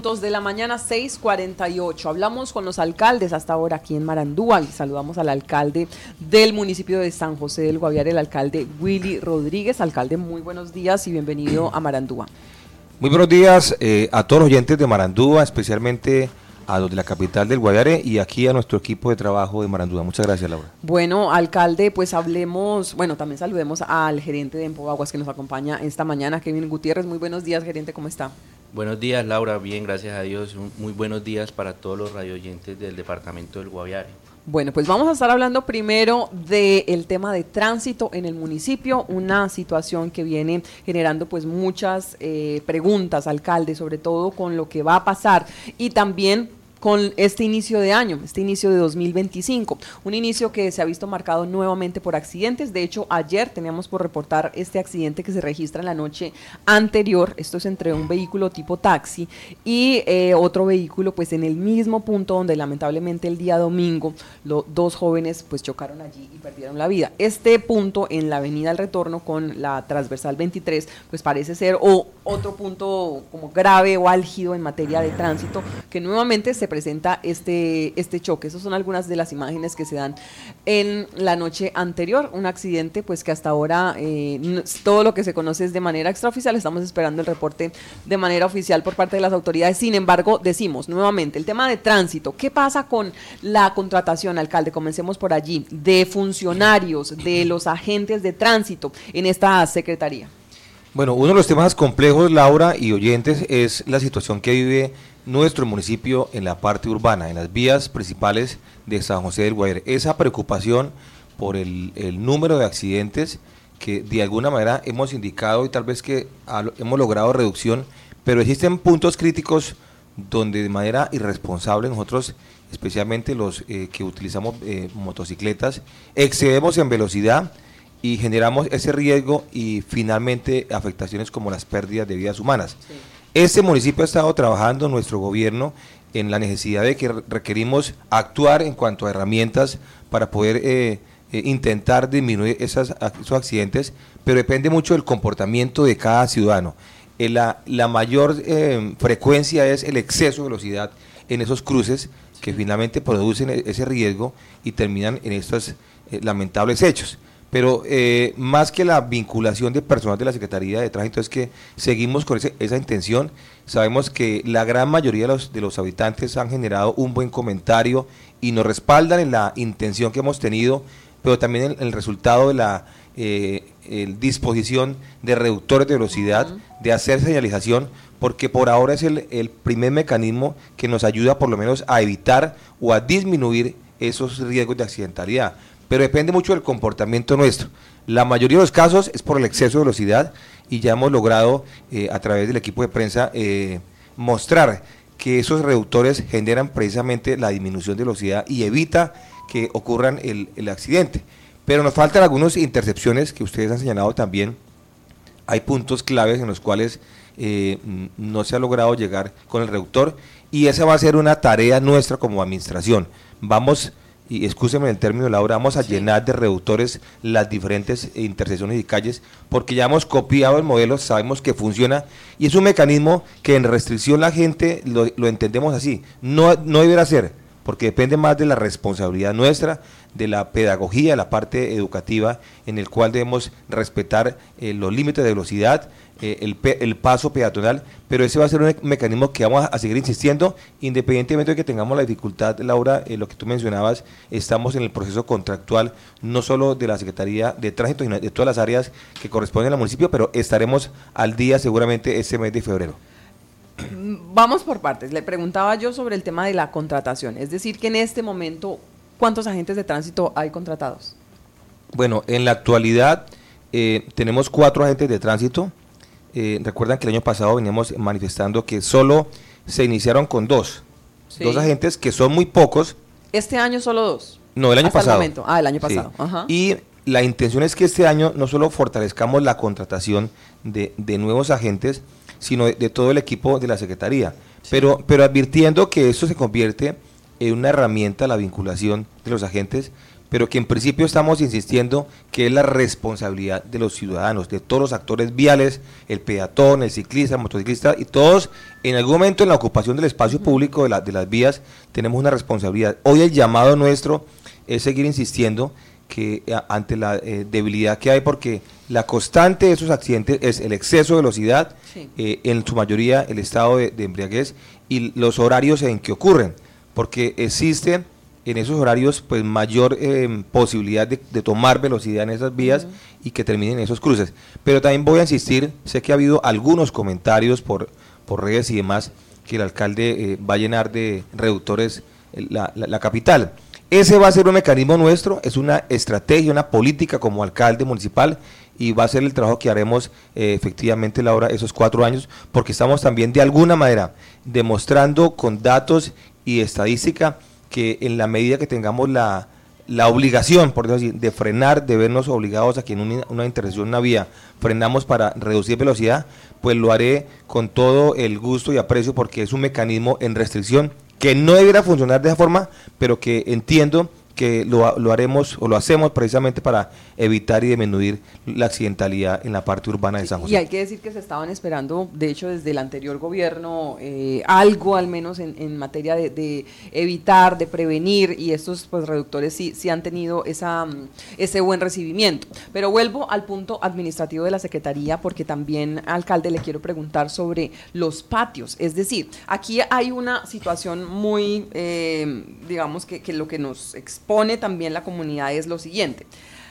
minutos de la mañana, 6:48. Hablamos con los alcaldes hasta ahora aquí en Marandúa y saludamos al alcalde del municipio de San José del Guaviare, el alcalde Willy Rodríguez. Alcalde, muy buenos días y bienvenido a Marandúa. Muy buenos días a todos los oyentes de Marandúa, especialmente a los de la capital del Guaviare y aquí a nuestro equipo de trabajo de Marandúa. Muchas gracias, Laura. Bueno, alcalde, pues también saludemos al gerente de Empoaguas que nos acompaña esta mañana, Kevin Gutiérrez. Muy buenos días, gerente, ¿cómo está? Buenos días, Laura, bien, gracias a Dios. Muy buenos días para todos los radioyentes del departamento del Guaviare. Bueno, pues vamos a estar hablando primero del tema de tránsito en el municipio, una situación que viene generando pues muchas preguntas, alcalde, sobre todo con lo que va a pasar y también con este inicio de año, este inicio de 2025, un inicio que se ha visto marcado nuevamente por accidentes. De hecho, ayer teníamos por reportar este accidente que se registra en la noche anterior. Esto es entre un vehículo tipo taxi y otro vehículo pues en el mismo punto donde lamentablemente el día domingo dos jóvenes pues chocaron allí y perdieron la vida. Este punto en la avenida El Retorno con la transversal 23 pues parece ser otro punto como grave o álgido en materia de tránsito, que nuevamente se presenta este choque. Esas son algunas de las imágenes que se dan en la noche anterior, un accidente pues que hasta ahora todo lo que se conoce es de manera extraoficial. Estamos esperando el reporte de manera oficial por parte de las autoridades. Sin embargo, decimos nuevamente, el tema de tránsito, ¿qué pasa con la contratación, alcalde? Comencemos por allí, de funcionarios, de los agentes de tránsito en esta secretaría. Bueno, uno de los temas complejos, Laura y oyentes, es la situación que vive nuestro municipio en la parte urbana, en las vías principales de San José del Guaviare. Esa preocupación por el número de accidentes que de alguna manera hemos indicado y tal vez que hemos logrado reducción, pero existen puntos críticos donde de manera irresponsable nosotros, especialmente los que utilizamos motocicletas, excedemos en velocidad y generamos ese riesgo y finalmente afectaciones como las pérdidas de vidas humanas. Sí. Este municipio ha estado trabajando, nuestro gobierno, en la necesidad de que requerimos actuar en cuanto a herramientas para poder intentar disminuir esos accidentes, pero depende mucho del comportamiento de cada ciudadano. La mayor frecuencia es el exceso de velocidad en esos cruces que finalmente producen ese riesgo y terminan en estos lamentables hechos. Pero más que la vinculación de personal de la Secretaría de Tránsito es que seguimos con esa intención. Sabemos que la gran mayoría de los habitantes han generado un buen comentario y nos respaldan en la intención que hemos tenido, pero también en el resultado de la disposición de reductores de velocidad, de hacer señalización, porque por ahora es el primer mecanismo que nos ayuda por lo menos a evitar o a disminuir esos riesgos de accidentalidad. Pero depende mucho del comportamiento nuestro. La mayoría de los casos es por el exceso de velocidad y ya hemos logrado a través del equipo de prensa mostrar que esos reductores generan precisamente la disminución de velocidad y evita que ocurran el accidente. Pero nos faltan algunas intercepciones que ustedes han señalado también. Hay puntos claves en los cuales no se ha logrado llegar con el reductor y esa va a ser una tarea nuestra como administración. Y excúsenme el término, Laura, vamos a llenar de reductores las diferentes intersecciones y calles, porque ya hemos copiado el modelo, sabemos que funciona, y es un mecanismo que en restricción la gente lo entendemos así, no deberá ser, porque depende más de la responsabilidad nuestra, de la pedagogía, la parte educativa, en el cual debemos respetar los límites de velocidad, el paso peatonal, pero ese va a ser un mecanismo que vamos a seguir insistiendo, independientemente de que tengamos la dificultad, Laura, lo que tú mencionabas, estamos en el proceso contractual, no solo de la Secretaría de Tránsito, sino de todas las áreas que corresponden al municipio, pero estaremos al día seguramente este mes de febrero. Vamos por partes. Le preguntaba yo sobre el tema de la contratación, es decir, que en este momento, ¿cuántos agentes de tránsito hay contratados? Bueno, en la actualidad tenemos 4 agentes de tránsito. Recuerdan que el año pasado veníamos manifestando que solo se iniciaron con 2 agentes, que son muy pocos. ¿Este año solo 2? No, el año pasado. El momento. El año pasado. Sí. Ajá. Y la intención es que este año no solo fortalezcamos la contratación de nuevos agentes, sino de todo el equipo de la Secretaría, sí. pero advirtiendo que esto se convierte en una herramienta, la vinculación de los agentes, pero que en principio estamos insistiendo que es la responsabilidad de los ciudadanos, de todos los actores viales, el peatón, el ciclista, el motociclista, y todos en algún momento en la ocupación del espacio público de las vías tenemos una responsabilidad. Hoy el llamado nuestro es seguir insistiendo que ante la debilidad que hay, porque la constante de esos accidentes es el exceso de velocidad, sí, en su mayoría el estado de embriaguez y los horarios en que ocurren, porque existe en esos horarios pues mayor posibilidad de tomar velocidad en esas vías y que terminen en esos cruces. Pero también voy a insistir, sé que ha habido algunos comentarios por redes y demás, que el alcalde va a llenar de reductores la capital. Ese va a ser un mecanismo nuestro, es una estrategia, una política como alcalde municipal, y va a ser el trabajo que haremos efectivamente, Laura, esos 4 años, porque estamos también de alguna manera demostrando con datos y estadística que en la medida que tengamos la obligación, por decirlo así, de frenar, de vernos obligados a que en una intersección, una vía, frenamos para reducir velocidad, pues lo haré con todo el gusto y aprecio, porque es un mecanismo en restricción que no debiera funcionar de esa forma, pero que entiendo que lo haremos o lo hacemos precisamente para evitar y disminuir la accidentalidad en la parte urbana de San José. Y hay que decir que se estaban esperando, de hecho desde el anterior gobierno, algo al menos en materia de evitar, de prevenir, y estos pues reductores sí han tenido ese buen recibimiento. Pero vuelvo al punto administrativo de la Secretaría, porque también, alcalde, le quiero preguntar sobre los patios. Es decir, aquí hay una situación muy, digamos que lo que nos expone también la comunidad es lo siguiente.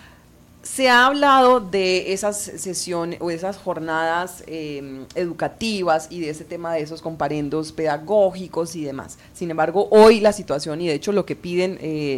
Se ha hablado de esas sesiones o esas jornadas educativas y de ese tema de esos comparendos pedagógicos y demás. Sin embargo, hoy la situación, y de hecho lo que piden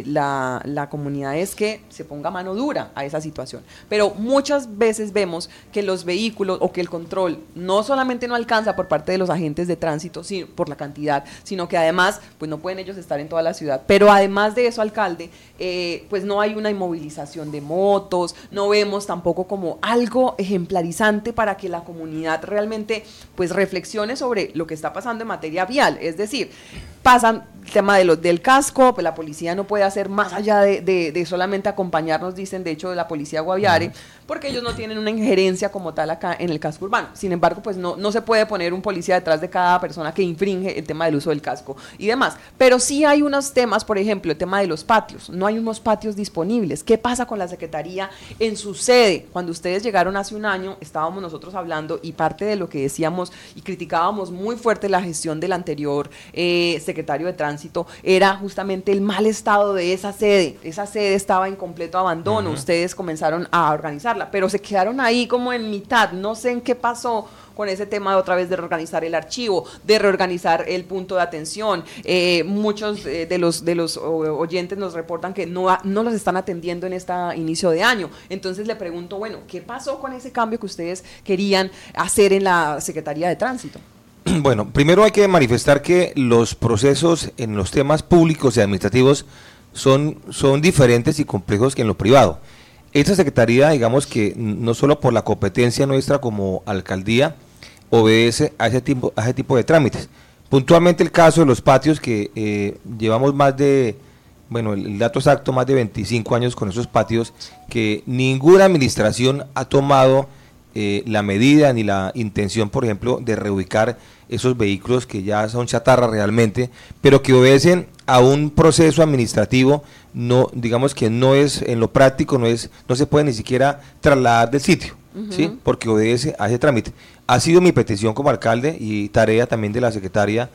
la comunidad, es que se ponga mano dura a esa situación. Pero muchas veces vemos que los vehículos o que el control no solamente no alcanza por parte de los agentes de tránsito por la cantidad, sino que además pues no pueden ellos estar en toda la ciudad. Pero además de eso, alcalde, pues no hay una inmovilización de motos, no vemos tampoco como algo ejemplarizante para que la comunidad realmente pues reflexione sobre lo que está pasando en materia vial. Es decir, pasan el tema del casco, pues la policía no puede hacer más allá de solamente acompañarnos, dicen de hecho de la policía Guaviare, porque ellos no tienen una injerencia como tal acá en el casco urbano. Sin embargo, pues no se puede poner un policía detrás de cada persona que infringe el tema del uso del casco y demás. Pero sí hay unos temas, por ejemplo, el tema de los patios. No hay unos patios disponibles. ¿Qué pasa con la Secretaría en su sede? Cuando ustedes llegaron hace un año, estábamos nosotros hablando, y parte de lo que decíamos y criticábamos muy fuerte la gestión del anterior secretario de Tránsito era justamente el mal estado de esa sede. Esa sede estaba en completo abandono. Ustedes comenzaron a organizarla, pero se quedaron ahí como en mitad. No sé en qué pasó con ese tema de otra vez de reorganizar el archivo, de reorganizar el punto de atención. Muchos de los oyentes nos reportan que no los están atendiendo en este inicio de año. Entonces le pregunto, bueno, ¿qué pasó con ese cambio que ustedes querían hacer en la Secretaría de Tránsito? Bueno, primero hay que manifestar que los procesos en los temas públicos y administrativos son diferentes y complejos que en lo privado. Esta Secretaría, digamos que no solo por la competencia nuestra como alcaldía, obedece a ese tipo de trámites. Puntualmente el caso de los patios, que llevamos más de, bueno, el dato exacto, más de 25 años con esos patios, que ninguna administración ha tomado la medida ni la intención, por ejemplo, de reubicar esos vehículos que ya son chatarra realmente, pero que obedecen a un proceso administrativo, no, digamos que no es, en lo práctico, no se puede ni siquiera trasladar del sitio, ¿sí? Porque obedece a ese trámite. Ha sido mi petición como alcalde y tarea también de la secretaria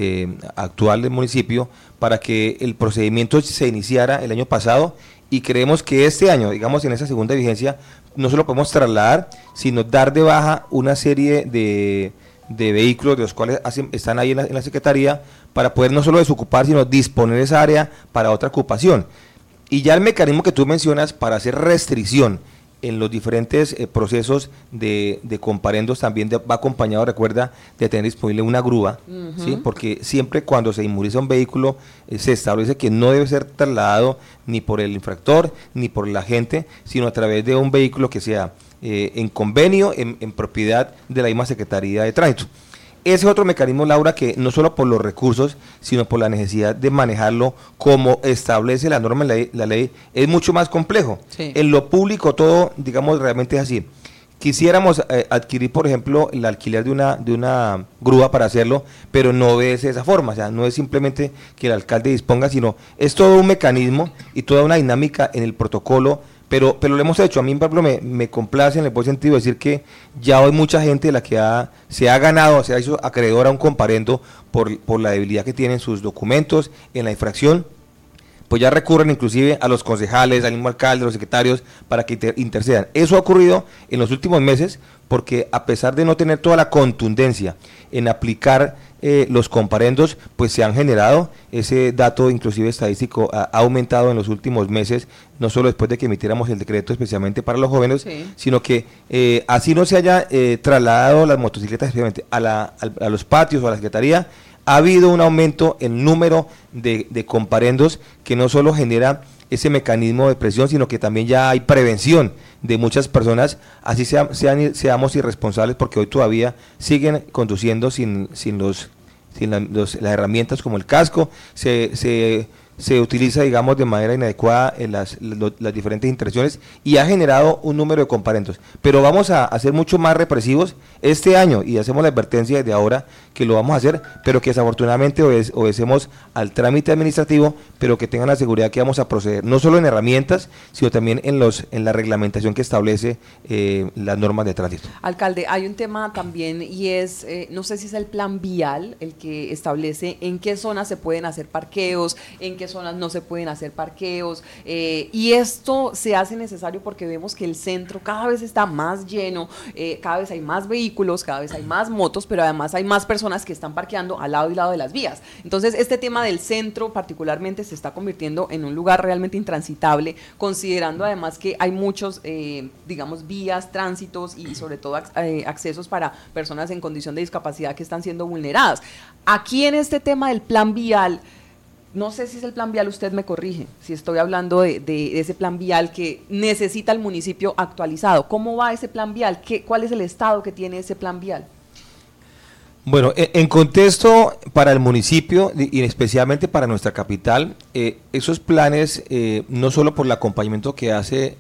actual del municipio para que el procedimiento se iniciara el año pasado, y creemos que este año, digamos en esa segunda vigencia, no solo podemos trasladar, sino dar de baja una serie de vehículos de los cuales están ahí en la Secretaría, para poder no solo desocupar, sino disponer esa área para otra ocupación. Y ya el mecanismo que tú mencionas para hacer restricción en los diferentes procesos de comparendos también va acompañado, recuerda, de tener disponible una grúa, ¿sí? Porque siempre cuando se inmoviliza un vehículo se establece que no debe ser trasladado ni por el infractor ni por el agente, sino a través de un vehículo que sea en convenio, en propiedad de la misma Secretaría de Tránsito. ese otro mecanismo, Laura, que no solo por los recursos, sino por la necesidad de manejarlo como establece la norma, la ley, es mucho más complejo. Sí. En lo público todo, digamos, realmente es así. Quisiéramos adquirir, por ejemplo, el alquiler de una grúa para hacerlo, pero no obedece de esa forma, o sea, no es simplemente que el alcalde disponga, sino es todo un mecanismo y toda una dinámica en el protocolo, pero lo hemos hecho. A mí, por ejemplo, me complace en el buen sentido decir que ya hoy mucha gente de la que se ha ganado, se ha hecho acreedora a un comparendo por la debilidad que tienen sus documentos en la infracción, pues ya recurren inclusive a los concejales, al mismo alcalde, a los secretarios, para que intercedan. Eso ha ocurrido en los últimos meses, porque a pesar de no tener toda la contundencia en aplicar los comparendos, pues se han generado, ese dato inclusive estadístico ha aumentado en los últimos meses, no solo después de que emitiéramos el decreto especialmente para los jóvenes, sí, sino que así no se haya trasladado las motocicletas especialmente a los patios o a la secretaría. Ha habido un aumento en el número de comparendos que no solo genera ese mecanismo de presión, sino que también ya hay prevención de muchas personas, así seamos irresponsables, porque hoy todavía siguen conduciendo sin las herramientas como el casco, se utiliza, digamos, de manera inadecuada en las diferentes interacciones y ha generado un número de comparendos. Pero vamos a ser mucho más represivos este año y hacemos la advertencia desde ahora que lo vamos a hacer, pero que desafortunadamente obedecemos al trámite administrativo, pero que tengan la seguridad que vamos a proceder, no solo en herramientas, sino también en la reglamentación que establece las normas de tránsito. Alcalde, hay un tema también y es, no sé si es el plan vial el que establece en qué zonas se pueden hacer parqueos, en qué zonas no se pueden hacer parqueos, y esto se hace necesario porque vemos que el centro cada vez está más lleno, cada vez hay más vehículos, cada vez hay más motos, pero además hay más personas que están parqueando al lado y lado de las vías. Entonces, este tema del centro particularmente se está convirtiendo en un lugar realmente intransitable, considerando además que hay muchos, digamos, vías, tránsitos y sobre todo accesos para personas en condición de discapacidad que están siendo vulneradas. Aquí en este tema del plan vial, no sé si es el plan vial, usted me corrige, si estoy hablando de ese plan vial que necesita el municipio actualizado. ¿Cómo va ese plan vial? ¿Cuál es el estado que tiene ese plan vial? Bueno, en contexto para el municipio y especialmente para nuestra capital, esos planes, no solo por el acompañamiento que hace,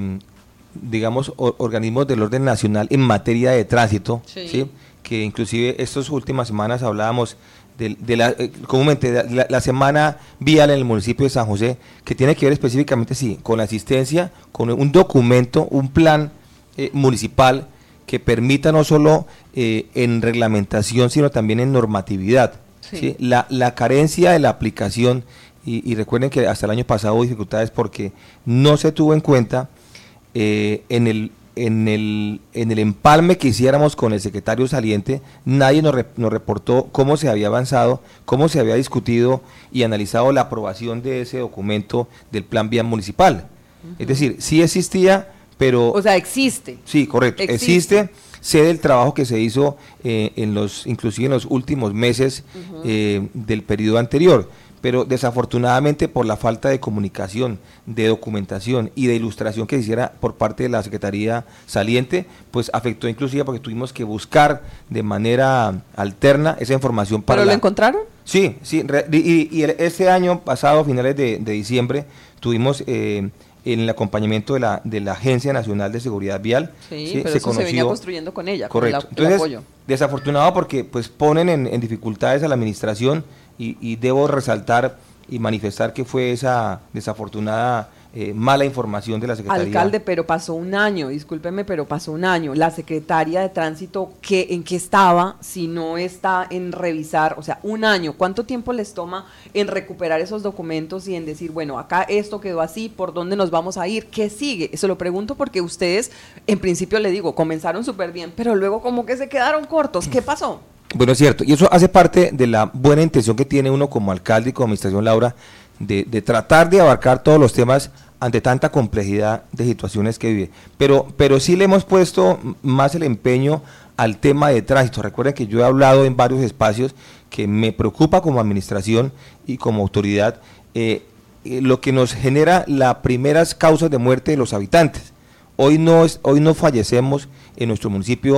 digamos, organismos del orden nacional en materia de tránsito, sí, ¿sí? Que inclusive estas últimas semanas hablábamos comúnmente de la semana vial en el municipio de San José, que tiene que ver específicamente, sí, con la asistencia, con un documento, un plan municipal que permita no solo en reglamentación, sino también en normatividad. Sí. ¿Sí? La carencia de la aplicación, y recuerden que hasta el año pasado hubo dificultades porque no se tuvo en cuenta en el empalme que hiciéramos con el secretario saliente, nadie nos reportó cómo se había avanzado, cómo se había discutido y analizado la aprobación de ese documento del plan vial municipal. Es decir, sí existía, pero... O sea, existe. Sí, correcto, existe. Sé del trabajo que se hizo inclusive en los últimos meses del periodo anterior, pero desafortunadamente por la falta de comunicación, de documentación y de ilustración que se hiciera por parte de la Secretaría saliente, pues afectó inclusive porque tuvimos que buscar de manera alterna esa información para... ¿Pero lo encontraron? Sí, sí, y este año pasado, finales de diciembre, tuvimos... en el acompañamiento de la Agencia Nacional de Seguridad Vial. Sí, pero eso se venía construyendo con ella, correcto. Con el apoyo. Desafortunado porque pues ponen en dificultades a la administración y debo resaltar y manifestar que fue esa desafortunada mala información de la Secretaría. Alcalde, pero pasó un año, discúlpeme, pero pasó un año. La Secretaría de Tránsito, ¿en qué estaba? Si no está en revisar, o sea, un año, ¿cuánto tiempo les toma en recuperar esos documentos y en decir, bueno, acá esto quedó así, ¿por dónde nos vamos a ir? ¿Qué sigue? Eso lo pregunto porque ustedes, en principio le digo, comenzaron súper bien, pero luego como que se quedaron cortos. ¿Qué pasó? Bueno, es cierto, y eso hace parte de la buena intención que tiene uno como alcalde y como administración, Laura, de tratar de abarcar todos los temas ante tanta complejidad de situaciones que vive. Pero sí le hemos puesto más el empeño al tema de tránsito. Recuerden que yo he hablado en varios espacios que me preocupa como administración y como autoridad lo que nos genera las primeras causas de muerte de los habitantes. Hoy no fallecemos en nuestro municipio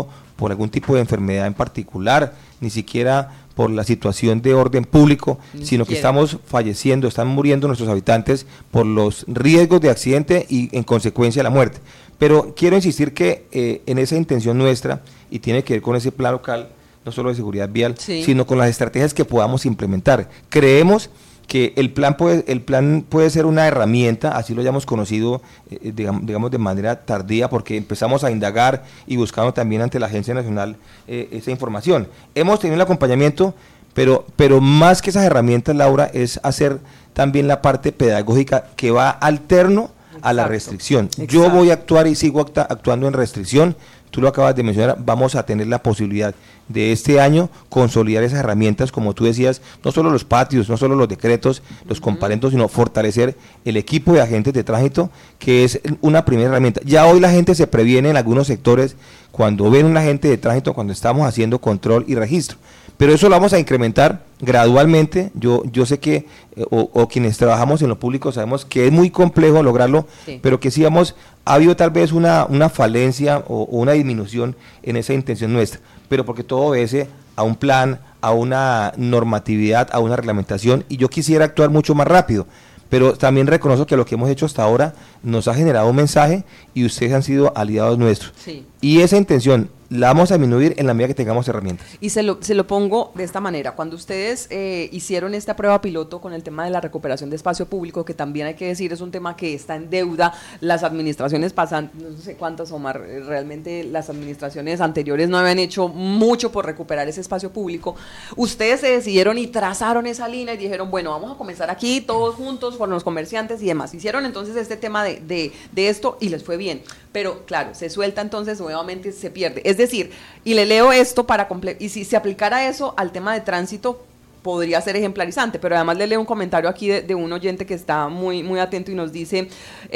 por algún tipo de enfermedad en particular, ni siquiera por la situación de orden público, sino que estamos falleciendo, están muriendo nuestros habitantes por los riesgos de accidente y en consecuencia la muerte. Pero quiero insistir que en esa intención nuestra, y tiene que ver con ese plan local, no solo de seguridad vial, sino con las estrategias que podamos implementar. Creemos que el plan puede ser una herramienta, así lo hayamos conocido, digamos de manera tardía, porque empezamos a indagar y buscamos también ante la Agencia Nacional esa información. Hemos tenido un acompañamiento, pero más que esas herramientas, Laura, es hacer también la parte pedagógica que va alterno a la restricción. Yo voy a actuar y sigo actuando en restricción. Tú lo acabas de mencionar, vamos a tener la posibilidad de este año consolidar esas herramientas, como tú decías, no solo los patios, no solo los decretos, los comparendos, sino fortalecer el equipo de agentes de tránsito, que es una primera herramienta. Ya hoy la gente se previene en algunos sectores cuando ven un agente de tránsito, cuando estamos haciendo control y registro. Pero eso lo vamos a incrementar gradualmente. Yo sé que, o quienes trabajamos en lo público sabemos que es muy complejo lograrlo, pero que sí ha habido tal vez una falencia o una disminución en esa intención nuestra, pero porque todo obedece a un plan, a una normatividad, a una reglamentación, y yo quisiera actuar mucho más rápido. Pero también reconozco que lo que hemos hecho hasta ahora nos ha generado un mensaje y ustedes han sido aliados nuestros. Y esa intención la vamos a disminuir en la medida que tengamos herramientas. Y se lo pongo de esta manera. Cuando ustedes hicieron esta prueba piloto con el tema de la recuperación de espacio público, que también hay que decir es un tema que está en deuda, las administraciones pasantes, no sé cuántas, Omar, realmente las administraciones anteriores no habían hecho mucho por recuperar ese espacio público. Ustedes se decidieron y trazaron esa línea y dijeron, bueno, vamos a comenzar aquí todos juntos con los comerciantes y demás. Hicieron entonces este tema de esto y les fue bien. Pero claro, se suelta entonces, nuevamente se pierde. Es decir, y le leo esto y si se aplicara eso al tema de tránsito, podría ser ejemplarizante, pero además le leo un comentario aquí de un oyente que está muy, muy atento y nos dice,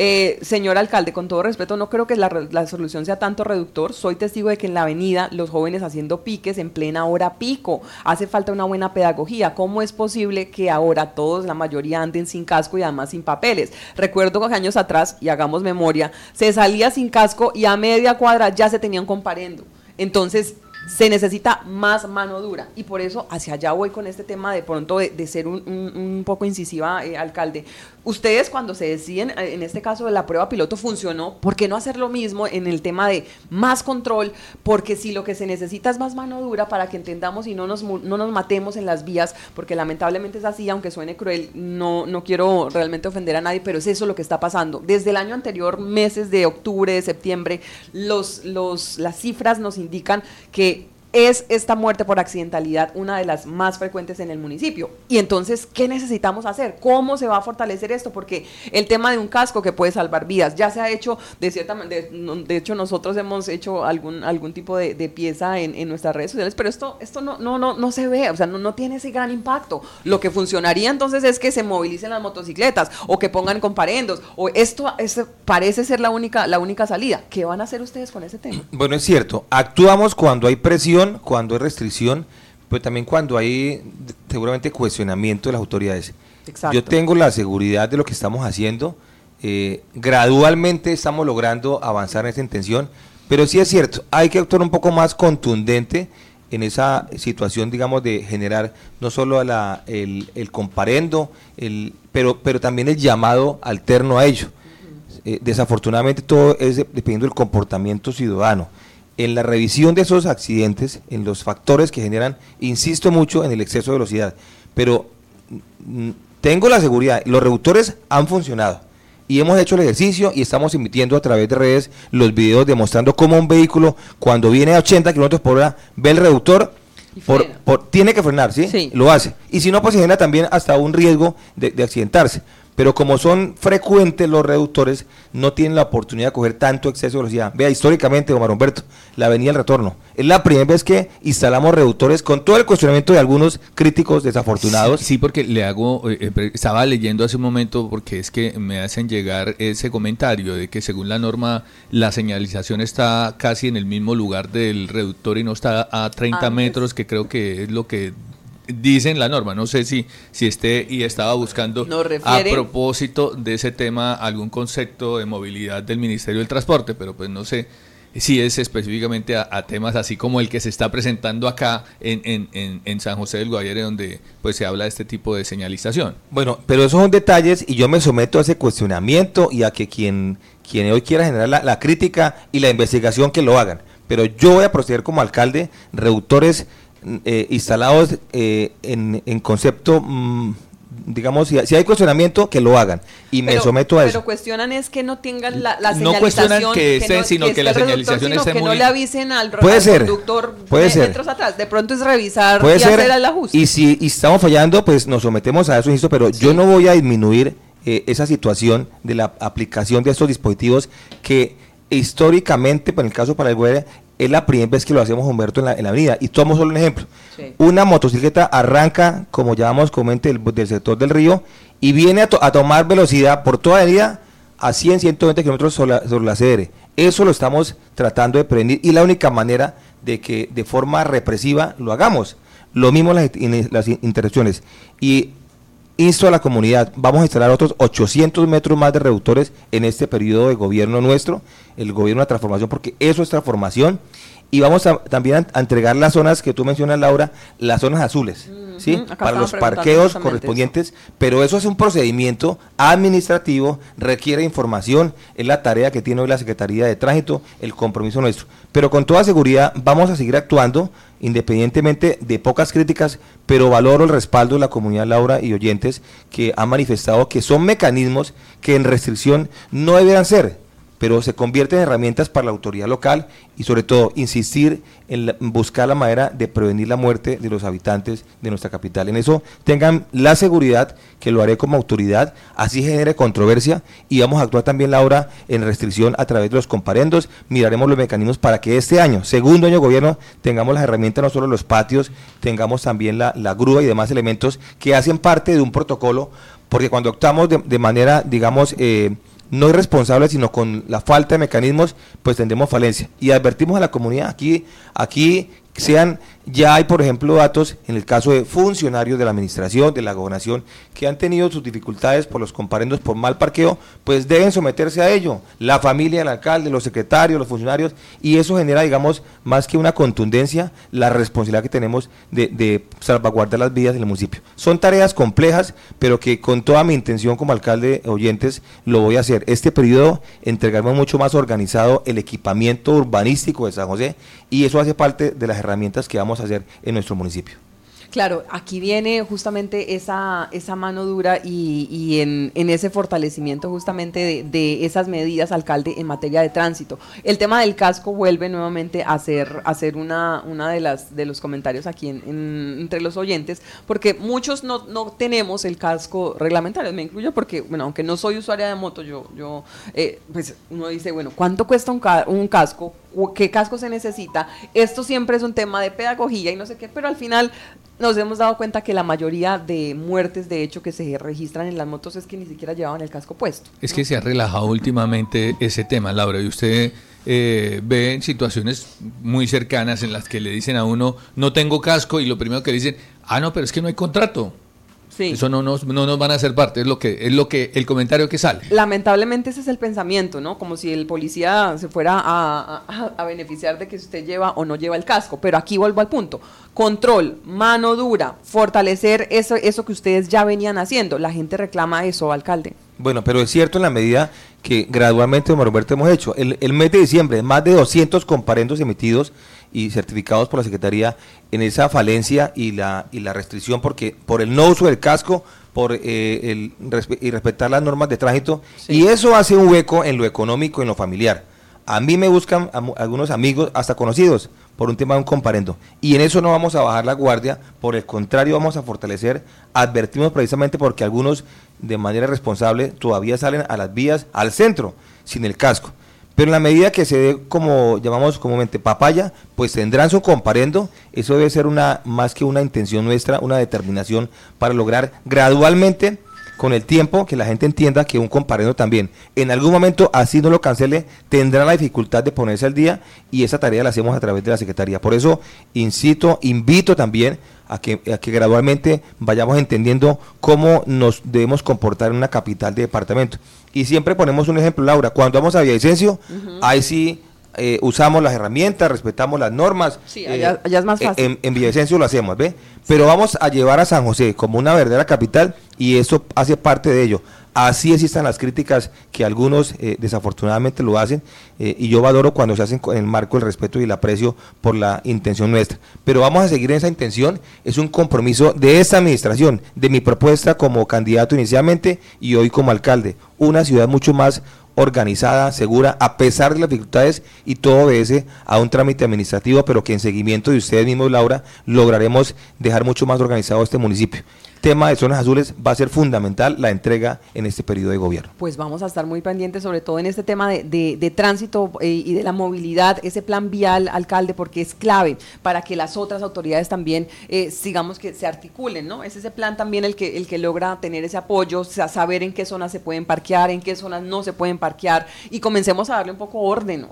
señor alcalde, con todo respeto, no creo que la solución sea tanto reductor. Soy testigo de que en la avenida los jóvenes haciendo piques en plena hora pico, hace falta una buena pedagogía. ¿Cómo es posible que ahora todos, la mayoría, anden sin casco y además sin papeles? Recuerdo que años atrás, y hagamos memoria, se salía sin casco y a media cuadra ya se tenían comparendo. Entonces, se necesita más mano dura, y por eso hacia allá voy con este tema de pronto de ser un poco incisiva, alcalde. Ustedes, cuando se deciden, en este caso de la prueba piloto funcionó, ¿por qué no hacer lo mismo en el tema de más control? Porque si lo que se necesita es más mano dura para que entendamos y no nos matemos en las vías, porque lamentablemente es así, aunque suene cruel, no quiero realmente ofender a nadie, pero es eso lo que está pasando. Desde el año anterior, meses de octubre, de septiembre, las cifras nos indican que es esta muerte por accidentalidad una de las más frecuentes en el municipio. Y entonces, ¿qué necesitamos hacer? ¿Cómo se va a fortalecer esto? Porque el tema de un casco que puede salvar vidas ya se ha hecho de hecho nosotros hemos hecho algún tipo de pieza en nuestras redes sociales, pero esto no se ve, o sea, no tiene ese gran impacto. Lo que funcionaría entonces es que se movilicen las motocicletas o que pongan comparendos, o esto parece ser la única salida. ¿Qué van a hacer ustedes con ese tema? Bueno, es cierto, actuamos cuando hay presión, cuando hay restricción, pero también cuando hay seguramente cuestionamiento de las autoridades. Exacto. Yo tengo la seguridad de lo que estamos haciendo, gradualmente estamos logrando avanzar en esa intención, pero sí es cierto, hay que actuar un poco más contundente en esa situación, digamos, de generar no solo el comparendo, pero también el llamado alterno a ello. Desafortunadamente todo es dependiendo del comportamiento ciudadano. En la revisión de esos accidentes, en los factores que generan, insisto mucho en el exceso de velocidad, pero tengo la seguridad, los reductores han funcionado y hemos hecho el ejercicio y estamos emitiendo a través de redes los videos demostrando cómo un vehículo cuando viene a 80 kilómetros por hora ve el reductor, tiene que frenar, ¿sí? Sí, lo hace, y si no, pues se genera también hasta un riesgo de accidentarse. Pero como son frecuentes los reductores, no tienen la oportunidad de coger tanto exceso de velocidad. Vea, históricamente, Omar Humberto, la avenida del retorno, es la primera vez que instalamos reductores con todo el cuestionamiento de algunos críticos desafortunados. Sí, porque estaba leyendo hace un momento, porque es que me hacen llegar ese comentario de que según la norma, la señalización está casi en el mismo lugar del reductor y no está a 30 metros, que creo que es lo que dicen la norma. No sé si estaba buscando a propósito de ese tema algún concepto de movilidad del Ministerio del Transporte, pero pues no sé sí es específicamente a temas así como el que se está presentando acá en San José del Guaviare, donde pues se habla de este tipo de señalización. Bueno, pero esos son detalles y yo me someto a ese cuestionamiento y a que quien hoy quiera generar la crítica y la investigación que lo hagan. Pero yo voy a proceder como alcalde, reductores instalados en concepto, digamos, si hay cuestionamiento, que lo hagan. Y me someto a eso. Pero cuestionan es que no tengan la No señalización. cuestionan que esté, sino que la señalización esté que muy... no le avisen al conductor metros atrás. De pronto es revisar y hacer el ajuste. Y si estamos fallando, pues nos sometemos a eso, insisto, pero yo no voy a disminuir esa situación de la aplicación de estos dispositivos que históricamente, por el caso para el Guaviare, es la primera vez que lo hacemos, Humberto, en la avenida. Y tomo solo un ejemplo. Sí. Una motocicleta arranca, como llamamos comúnmente, del sector del río, y viene a tomar velocidad por toda la avenida a 100, 120 kilómetros sobre la CR. Eso lo estamos tratando de prevenir y la única manera de que de forma represiva lo hagamos. Lo mismo en las intersecciones. Y insto a la comunidad, vamos a instalar otros 800 metros más de reductores en este periodo de gobierno nuestro, el gobierno de transformación, porque eso es transformación, y vamos también a entregar las zonas que tú mencionas, Laura, las zonas azules, ¿sí? Para los parqueos correspondientes, pero eso es un procedimiento administrativo, requiere información, es la tarea que tiene hoy la Secretaría de Tránsito, el compromiso nuestro, pero con toda seguridad vamos a seguir actuando, independientemente de pocas críticas, pero valoro el respaldo de la comunidad, Laura, y oyentes que han manifestado que son mecanismos que en restricción no deberán ser, pero se convierten en herramientas para la autoridad local y sobre todo insistir en buscar la manera de prevenir la muerte de los habitantes de nuestra capital. En eso tengan la seguridad que lo haré como autoridad, así genere controversia y vamos a actuar también, Laura, en restricción a través de los comparendos, miraremos los mecanismos para que este año, segundo año de gobierno, tengamos las herramientas, no solo los patios, tengamos también la grúa y demás elementos que hacen parte de un protocolo, porque cuando actuamos de manera, digamos, no irresponsable, sino con la falta de mecanismos, pues tendremos falencia. Y advertimos a la comunidad, aquí ya hay, por ejemplo, datos en el caso de funcionarios de la administración, de la gobernación, que han tenido sus dificultades por los comparendos por mal parqueo, pues deben someterse a ello, la familia del alcalde, los secretarios, los funcionarios, y eso genera, digamos, más que una contundencia, la responsabilidad que tenemos de salvaguardar las vidas del municipio. Son tareas complejas, pero que con toda mi intención como alcalde, oyentes, lo voy a hacer. Este periodo entregaremos mucho más organizado el equipamiento urbanístico de San José, y eso hace parte de las herramientas que vamos a hacer en nuestro municipio. Claro, aquí viene justamente esa mano dura y en ese fortalecimiento justamente de esas medidas, alcalde, en materia de tránsito. El tema del casco vuelve nuevamente a ser una de los comentarios aquí entre los oyentes, porque muchos no tenemos el casco reglamentario, me incluyo porque, bueno, aunque no soy usuaria de moto, pues uno dice, bueno, ¿cuánto cuesta un casco? ¿Qué casco se necesita? Esto siempre es un tema de pedagogía y no sé qué, pero al final nos hemos dado cuenta que la mayoría de muertes, de hecho, que se registran en las motos es que ni siquiera llevaban el casco puesto, ¿no? Es que se ha relajado últimamente ese tema, Laura, y usted ve en situaciones muy cercanas en las que le dicen a uno, no tengo casco, y lo primero que le dicen, no, pero es que no hay contrato. Sí. Eso no nos van a hacer parte, es lo que el comentario que sale. Lamentablemente ese es el pensamiento, ¿no? Como si el policía se fuera a beneficiar de que usted lleva o no lleva el casco, pero aquí vuelvo al punto. Control, mano dura, fortalecer eso que ustedes ya venían haciendo. La gente reclama eso, alcalde. Bueno, pero es cierto en la medida que gradualmente, don Roberto, hemos hecho. El mes de diciembre, más de 200 comparendos emitidos y certificados por la Secretaría en esa falencia y la restricción porque por el no uso del casco, y respetar las normas de tránsito, sí. Y eso hace un hueco en lo económico, en lo familiar. A mí me buscan algunos amigos, hasta conocidos, por un tema de un comparendo. Y en eso no vamos a bajar la guardia, por el contrario vamos a fortalecer, advertimos precisamente porque algunos de manera responsable todavía salen a las vías, al centro, sin el casco. Pero en la medida que se dé, como llamamos comúnmente, papaya, pues tendrán su comparendo. Eso debe ser más que una intención nuestra, una determinación para lograr gradualmente, con el tiempo, que la gente entienda que un comparendo también, en algún momento, así no lo cancele, tendrá la dificultad de ponerse al día, y esa tarea la hacemos a través de la Secretaría. Por eso invito también a que gradualmente vayamos entendiendo cómo nos debemos comportar en una capital de departamento. Y siempre ponemos un ejemplo, Laura, cuando vamos a Villavicencio, ahí sí usamos las herramientas, respetamos las normas. Sí, allá es más fácil. En Villavicencio lo hacemos, ¿ve? Pero vamos a llevar a San José como una verdadera capital y eso hace parte de ello. Así existan las críticas que algunos desafortunadamente lo hacen y yo valoro cuando se hacen en el marco del respeto y el aprecio por la intención nuestra. Pero vamos a seguir en esa intención, es un compromiso de esta administración, de mi propuesta como candidato inicialmente y hoy como alcalde. Una ciudad mucho más organizada, segura, a pesar de las dificultades y todo obedece a un trámite administrativo, pero que en seguimiento de ustedes mismos, Laura, lograremos dejar mucho más organizado este municipio. Tema de zonas azules va a ser fundamental la entrega en este periodo de gobierno. Pues vamos a estar muy pendientes, sobre todo en este tema de tránsito y de la movilidad, ese plan vial, alcalde, porque es clave para que las otras autoridades también, digamos que se articulen, ¿no? Es ese plan también el que logra tener ese apoyo, saber en qué zonas se pueden parquear, en qué zonas no se pueden parquear, y comencemos a darle un poco orden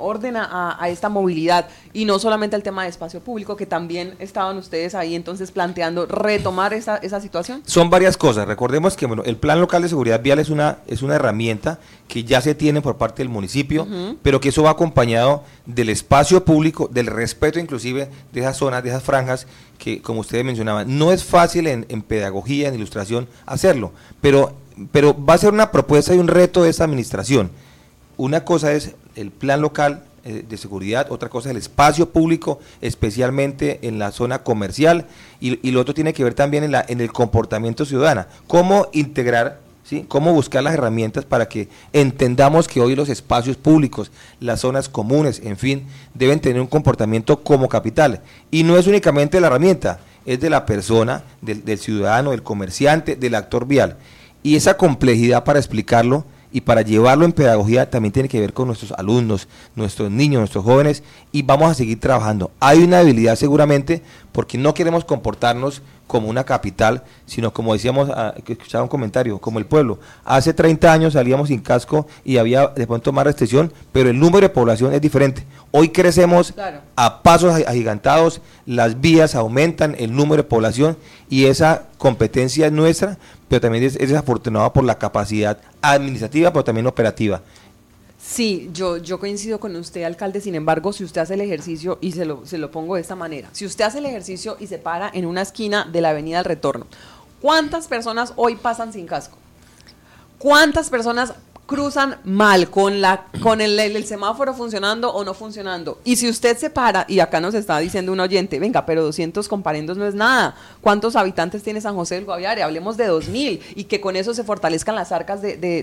a esta movilidad, y no solamente el tema de espacio público, que también estaban ustedes ahí entonces planteando retomar esa situación. Son varias cosas. Recordemos que el Plan Local de Seguridad Vial es una herramienta que ya se tiene por parte del municipio, pero que eso va acompañado del espacio público, del respeto inclusive de esas zonas, de esas franjas, que como ustedes mencionaban, no es fácil en pedagogía, en ilustración hacerlo, pero va a ser una propuesta y un reto de esta administración. Una cosa es el Plan Local de seguridad, otra cosa es el espacio público, especialmente en la zona comercial, y lo otro tiene que ver también en el comportamiento ciudadano, cómo integrar, ¿sí? Cómo buscar las herramientas para que entendamos que hoy los espacios públicos, las zonas comunes, en fin, deben tener un comportamiento como capital, y no es únicamente la herramienta, es de la persona, del ciudadano, del comerciante, del actor vial, y esa complejidad para explicarlo y para llevarlo en pedagogía también tiene que ver con nuestros alumnos, nuestros niños, nuestros jóvenes, y vamos a seguir trabajando. Hay una debilidad seguramente porque no queremos comportarnos como una capital, sino como decíamos, que escuchaba un comentario, como el pueblo. Hace 30 años salíamos sin casco y había de pronto más restricción, pero el número de población es diferente. Hoy crecemos a pasos agigantados, las vías aumentan, el número de población, y esa competencia es nuestra, pero también es desafortunada por la capacidad administrativa, pero también operativa. Sí, yo coincido con usted, alcalde. Sin embargo, si usted hace el ejercicio, y se lo pongo de esta manera, si usted hace el ejercicio y se para en una esquina de la avenida del Retorno, ¿cuántas personas hoy pasan sin casco? ¿Cuántas personas cruzan mal, con el semáforo funcionando o no funcionando? Y si usted se para, y acá nos está diciendo un oyente, venga, pero 200 comparendos no es nada, ¿cuántos habitantes tiene San José del Guaviare? Hablemos de 2.000, y que con eso se fortalezcan las arcas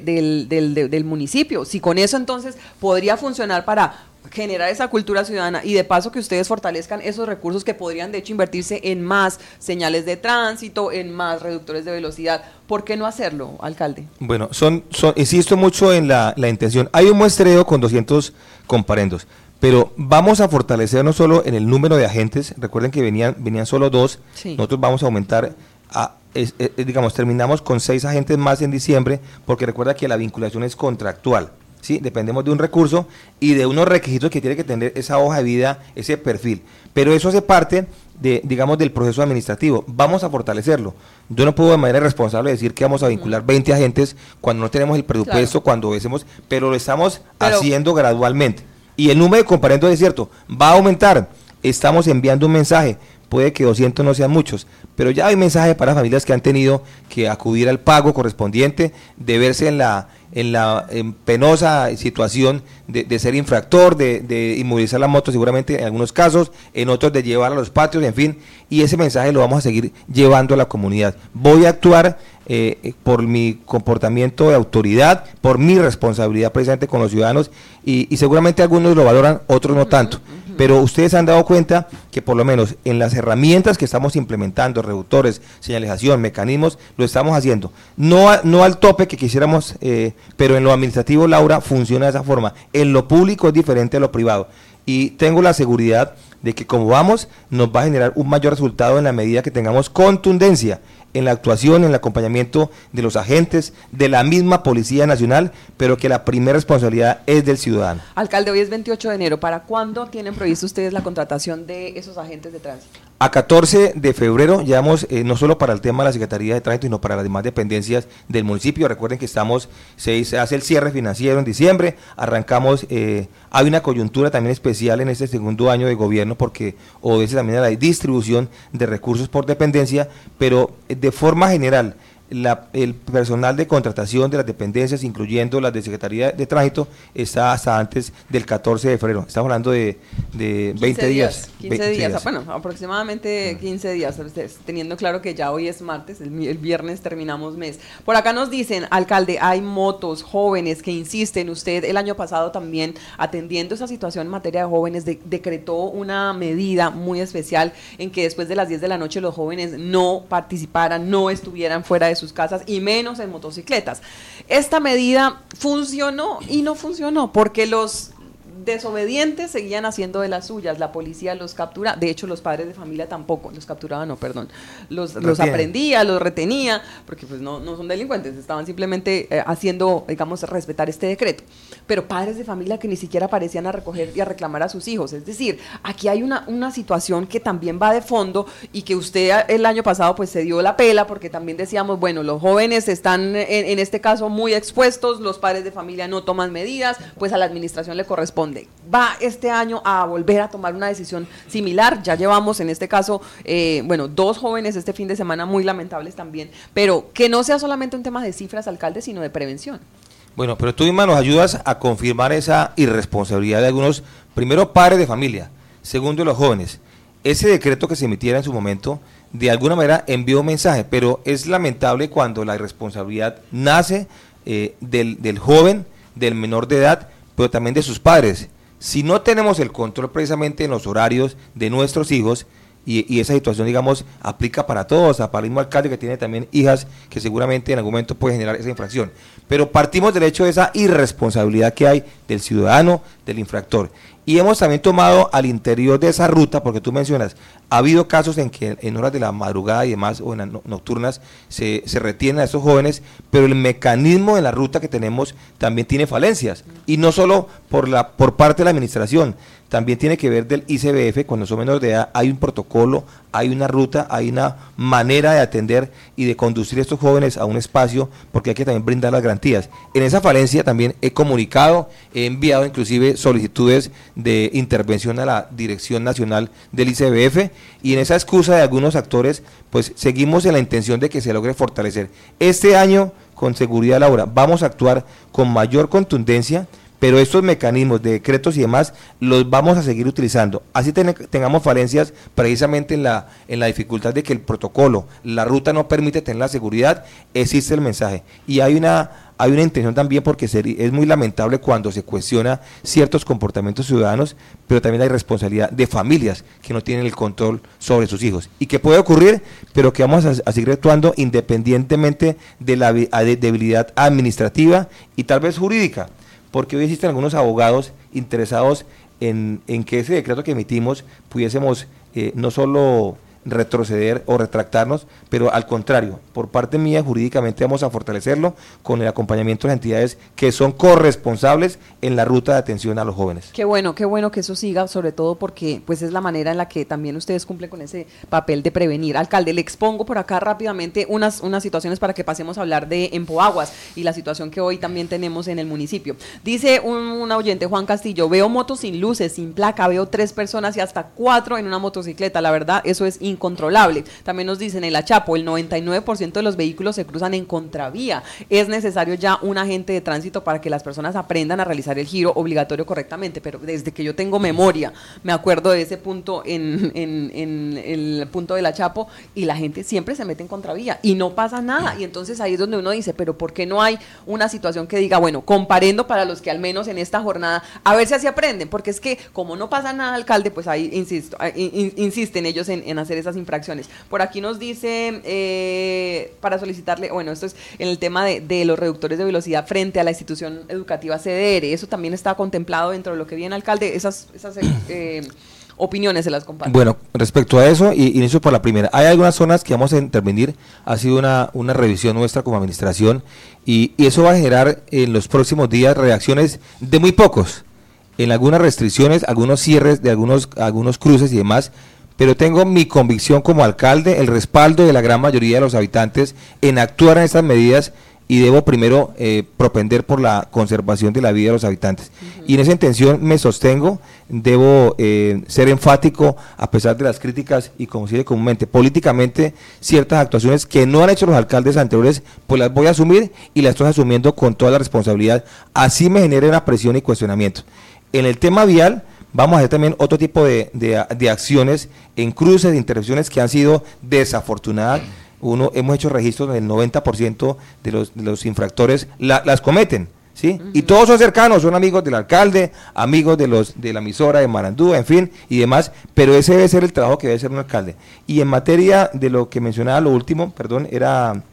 del municipio. Si con eso entonces podría funcionar para generar esa cultura ciudadana, y de paso que ustedes fortalezcan esos recursos que podrían de hecho invertirse en más señales de tránsito, en más reductores de velocidad, ¿por qué no hacerlo, alcalde? Bueno, insisto mucho en la intención. Hay un muestreo con 200 comparendos, pero vamos a fortalecer no solo en el número de agentes. Recuerden que venían solo 2, sí. Nosotros vamos a aumentar digamos, terminamos con 6 agentes más en diciembre, porque recuerda que la vinculación es contractual. Sí, dependemos de un recurso y de unos requisitos que tiene que tener esa hoja de vida, ese perfil. Pero eso hace parte del proceso administrativo. Vamos a fortalecerlo. Yo no puedo de manera responsable decir que vamos a vincular 20 agentes cuando no tenemos el presupuesto, cuando obedecemos, pero lo estamos haciendo gradualmente. Y el número de comparendos, es cierto, va a aumentar. Estamos enviando un mensaje. Puede que 200 no sean muchos, pero ya hay mensajes para familias que han tenido que acudir al pago correspondiente, de verse en la penosa situación de ser infractor, de inmovilizar la moto seguramente en algunos casos, en otros de llevar a los patios, en fin, y ese mensaje lo vamos a seguir llevando a la comunidad. Voy a actuar por mi comportamiento de autoridad, por mi responsabilidad precisamente con los ciudadanos, y seguramente algunos lo valoran, otros no tanto. Pero ustedes han dado cuenta que por lo menos en las herramientas que estamos implementando, reductores, señalización, mecanismos, lo estamos haciendo. No al tope que quisiéramos, pero en lo administrativo, Laura, funciona de esa forma. En lo público es diferente a lo privado. Y tengo la seguridad de que como vamos, nos va a generar un mayor resultado en la medida que tengamos contundencia en la actuación, en el acompañamiento de los agentes, de la misma Policía Nacional, pero que la primera responsabilidad es del ciudadano. Alcalde, hoy es 28 de enero. ¿Para cuándo tienen previsto ustedes la contratación de esos agentes de tránsito? A 14 de febrero llevamos, no solo para el tema de la Secretaría de Tránsito, sino para las demás dependencias del municipio. Recuerden que se hace el cierre financiero en diciembre, arrancamos, hay una coyuntura también especial en este segundo año de gobierno porque obedece también a la distribución de recursos por dependencia, pero de forma general, el personal de contratación de las dependencias, incluyendo las de Secretaría de Tránsito, está hasta antes del 14 de febrero. Estamos hablando de 20 días. 15 días, bueno, aproximadamente 15 días, teniendo claro que ya hoy es martes, el viernes terminamos mes. Por acá nos dicen, alcalde, hay motos, jóvenes que insisten, usted el año pasado también, atendiendo esa situación en materia de jóvenes, decretó una medida muy especial en que después de las 10 de la noche los jóvenes no participaran, no estuvieran fuera de sus casas y menos en motocicletas. Esta medida funcionó y no funcionó porque los desobedientes seguían haciendo de las suyas, la policía los captura, de hecho los padres de familia tampoco, los capturaban, no, perdón, los aprendía, los retenía, porque pues no son delincuentes, estaban simplemente haciendo, digamos, respetar este decreto, pero padres de familia que ni siquiera aparecían a recoger y a reclamar a sus hijos, es decir, aquí hay una situación que también va de fondo y que usted el año pasado pues se dio la pela, porque también decíamos, bueno, los jóvenes están en este caso muy expuestos, los padres de familia no toman medidas, pues a la administración le corresponde. Va este año a volver a tomar una decisión similar, ya llevamos en este caso, 2 jóvenes este fin de semana muy lamentables también, pero que no sea solamente un tema de cifras, alcalde, sino de prevención. Bueno, pero tú misma nos ayudas a confirmar esa irresponsabilidad de algunos, primero padres de familia, segundo los jóvenes. Ese decreto que se emitiera en su momento, de alguna manera envió un mensaje, pero es lamentable cuando la irresponsabilidad nace del joven, del menor de edad, pero también de sus padres. Si no tenemos el control precisamente en los horarios de nuestros hijos, y esa situación, digamos, aplica para todos, para el mismo alcalde que tiene también hijas que seguramente en algún momento puede generar esa infracción. Pero partimos del hecho de esa irresponsabilidad que hay del ciudadano, del infractor. Y hemos también tomado al interior de esa ruta, porque tú mencionas, ha habido casos en que en horas de la madrugada y demás, o en las nocturnas, se retienen a esos jóvenes, pero el mecanismo de la ruta que tenemos también tiene falencias, y no solo por parte de la administración, también tiene que ver del ICBF. Cuando son menores de edad hay un protocolo, hay una ruta, hay una manera de atender y de conducir a estos jóvenes a un espacio, porque hay que también brindar las garantías. En esa falencia también he comunicado, he enviado inclusive solicitudes de intervención a la Dirección Nacional del ICBF, y en esa excusa de algunos actores, pues seguimos en la intención de que se logre fortalecer. Este año, con seguridad, Laura, vamos a actuar con mayor contundencia, pero estos mecanismos de decretos y demás los vamos a seguir utilizando. Así tengamos falencias precisamente en la dificultad de que el protocolo, la ruta no permite tener la seguridad, existe el mensaje. Y hay una intención también, porque es muy lamentable cuando se cuestiona ciertos comportamientos ciudadanos, pero también hay responsabilidad de familias que no tienen el control sobre sus hijos. Y que puede ocurrir, pero que vamos a seguir actuando independientemente de la debilidad administrativa y tal vez jurídica, porque hoy existen algunos abogados interesados en que ese decreto que emitimos pudiésemos no solo retroceder o retractarnos, pero al contrario, por parte mía jurídicamente vamos a fortalecerlo con el acompañamiento de las entidades que son corresponsables en la ruta de atención a los jóvenes. Qué bueno que eso siga, sobre todo porque pues es la manera en la que también ustedes cumplen con ese papel de prevenir. Alcalde, le expongo por acá rápidamente unas situaciones para que pasemos a hablar de Empoaguas y la situación que hoy también tenemos en el municipio. Dice un oyente, Juan Castillo, veo motos sin luces, sin placa, veo 3 personas y hasta 4 en una motocicleta, la verdad eso es incontrolable. También nos dicen, en el Achapo, el 99% de los vehículos se cruzan en contravía. Es necesario ya un agente de tránsito para que las personas aprendan a realizar el giro obligatorio correctamente, pero desde que yo tengo memoria, me acuerdo de ese punto en el punto del Achapo, y la gente siempre se mete en contravía y no pasa nada, y entonces ahí es donde uno dice, pero ¿por qué no hay una situación que diga, bueno, comparendo para los que al menos en esta jornada, a ver si así aprenden? Porque es que como no pasa nada, alcalde, pues ahí insisten ellos en hacer esas infracciones. Por aquí nos dice, para solicitarle, bueno, esto es en el tema de los reductores de velocidad frente a la institución educativa CDR, eso también está contemplado dentro de lo que viene, alcalde, esas opiniones se las comparto. Bueno, respecto a eso, y inicio por la primera, hay algunas zonas que vamos a intervenir, ha sido una revisión nuestra como administración, y eso va a generar en los próximos días reacciones de muy pocos, en algunas restricciones, algunos cierres de algunos cruces y demás, pero tengo mi convicción como alcalde, el respaldo de la gran mayoría de los habitantes en actuar en estas medidas, y debo primero propender por la conservación de la vida de los habitantes. Y en esa intención me sostengo, debo ser enfático a pesar de las críticas y, como se dice comúnmente, políticamente, ciertas actuaciones que no han hecho los alcaldes anteriores, pues las voy a asumir y las estoy asumiendo con toda la responsabilidad, así me genere una presión y cuestionamiento. En el tema vial, vamos a hacer también otro tipo de acciones en cruces, de intersecciones que han sido desafortunadas. Hemos hecho registros del 90% de los infractores las cometen, ¿sí? Y todos son cercanos, son amigos del alcalde, amigos de la emisora de Marandú, en fin, y demás, pero ese debe ser el trabajo que debe hacer un alcalde. Y en materia de lo que mencionaba lo último, perdón, era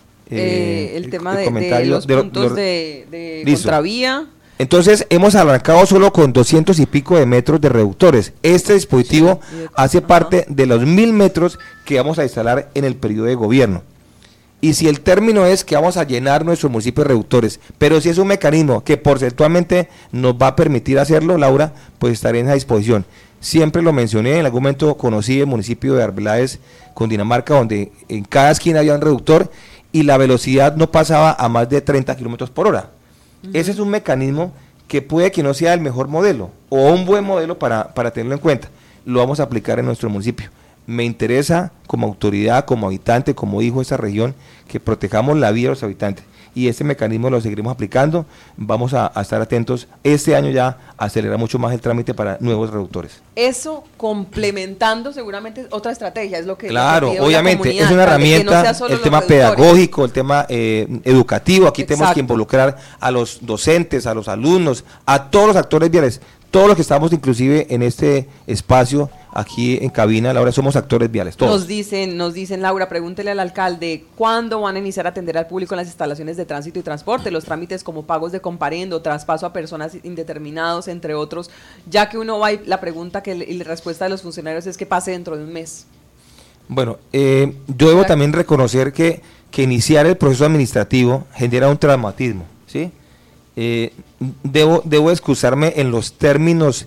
el tema de los puntos de contravía. Entonces, hemos arrancado solo con 200 y pico de metros de reductores. Este dispositivo hace parte de los 1000 metros que vamos a instalar en el periodo de gobierno. Y si el término es que vamos a llenar nuestros municipios de reductores, pero si es un mecanismo que porcentualmente nos va a permitir hacerlo, Laura, pues estaré en esa disposición. Siempre lo mencioné, en algún momento conocí el municipio de Arbeláez, Cundinamarca, donde en cada esquina había un reductor y la velocidad no pasaba a más de 30 kilómetros por hora. Ese es un mecanismo que puede que no sea el mejor modelo o un buen modelo para tenerlo en cuenta. Lo vamos a aplicar en nuestro municipio. Me interesa como autoridad, como habitante, como hijo de esta región, que protejamos la vida de los habitantes. Y este mecanismo lo seguiremos aplicando. Vamos a estar atentos. Este año ya acelerar mucho más el trámite para nuevos reductores. Eso complementando seguramente otra estrategia, es lo que... Claro, obviamente, es una herramienta, el tema pedagógico, el tema educativo. Aquí tenemos que involucrar a los docentes, a los alumnos, a todos los actores viales, todos los que estamos inclusive en este espacio, aquí en cabina, Laura, somos actores viales, todos. Nos dicen, Laura, pregúntele al alcalde, ¿cuándo van a iniciar a atender al público en las instalaciones de tránsito y transporte? Los trámites como pagos de comparendo, traspaso a personas indeterminados, entre otros, ya que uno va y la pregunta y la respuesta de los funcionarios es que pase dentro de un mes. Bueno, yo debo también reconocer que iniciar el proceso administrativo genera un traumatismo, ¿sí? Debo excusarme en los términos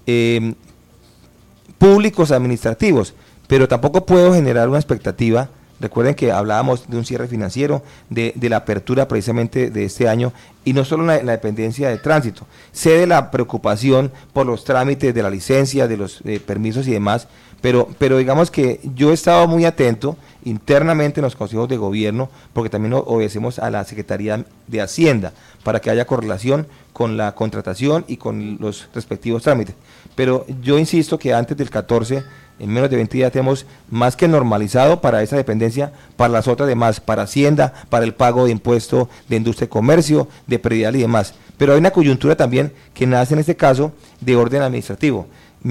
públicos administrativos, pero tampoco puedo generar una expectativa. Recuerden que hablábamos de un cierre financiero, de la apertura precisamente de este año, y no solo la dependencia de tránsito. Sé de la preocupación por los trámites de la licencia, de los permisos y demás, pero digamos que yo he estado muy atento internamente en los consejos de gobierno, porque también obedecemos a la Secretaría de Hacienda, para que haya correlación con la contratación y con los respectivos trámites. Pero yo insisto que antes del 14, en menos de 20 días, tenemos más que normalizado para esa dependencia, para las otras demás, para Hacienda, para el pago de impuesto de industria y comercio, de predial y demás. Pero hay una coyuntura también que nace en este caso de orden administrativo.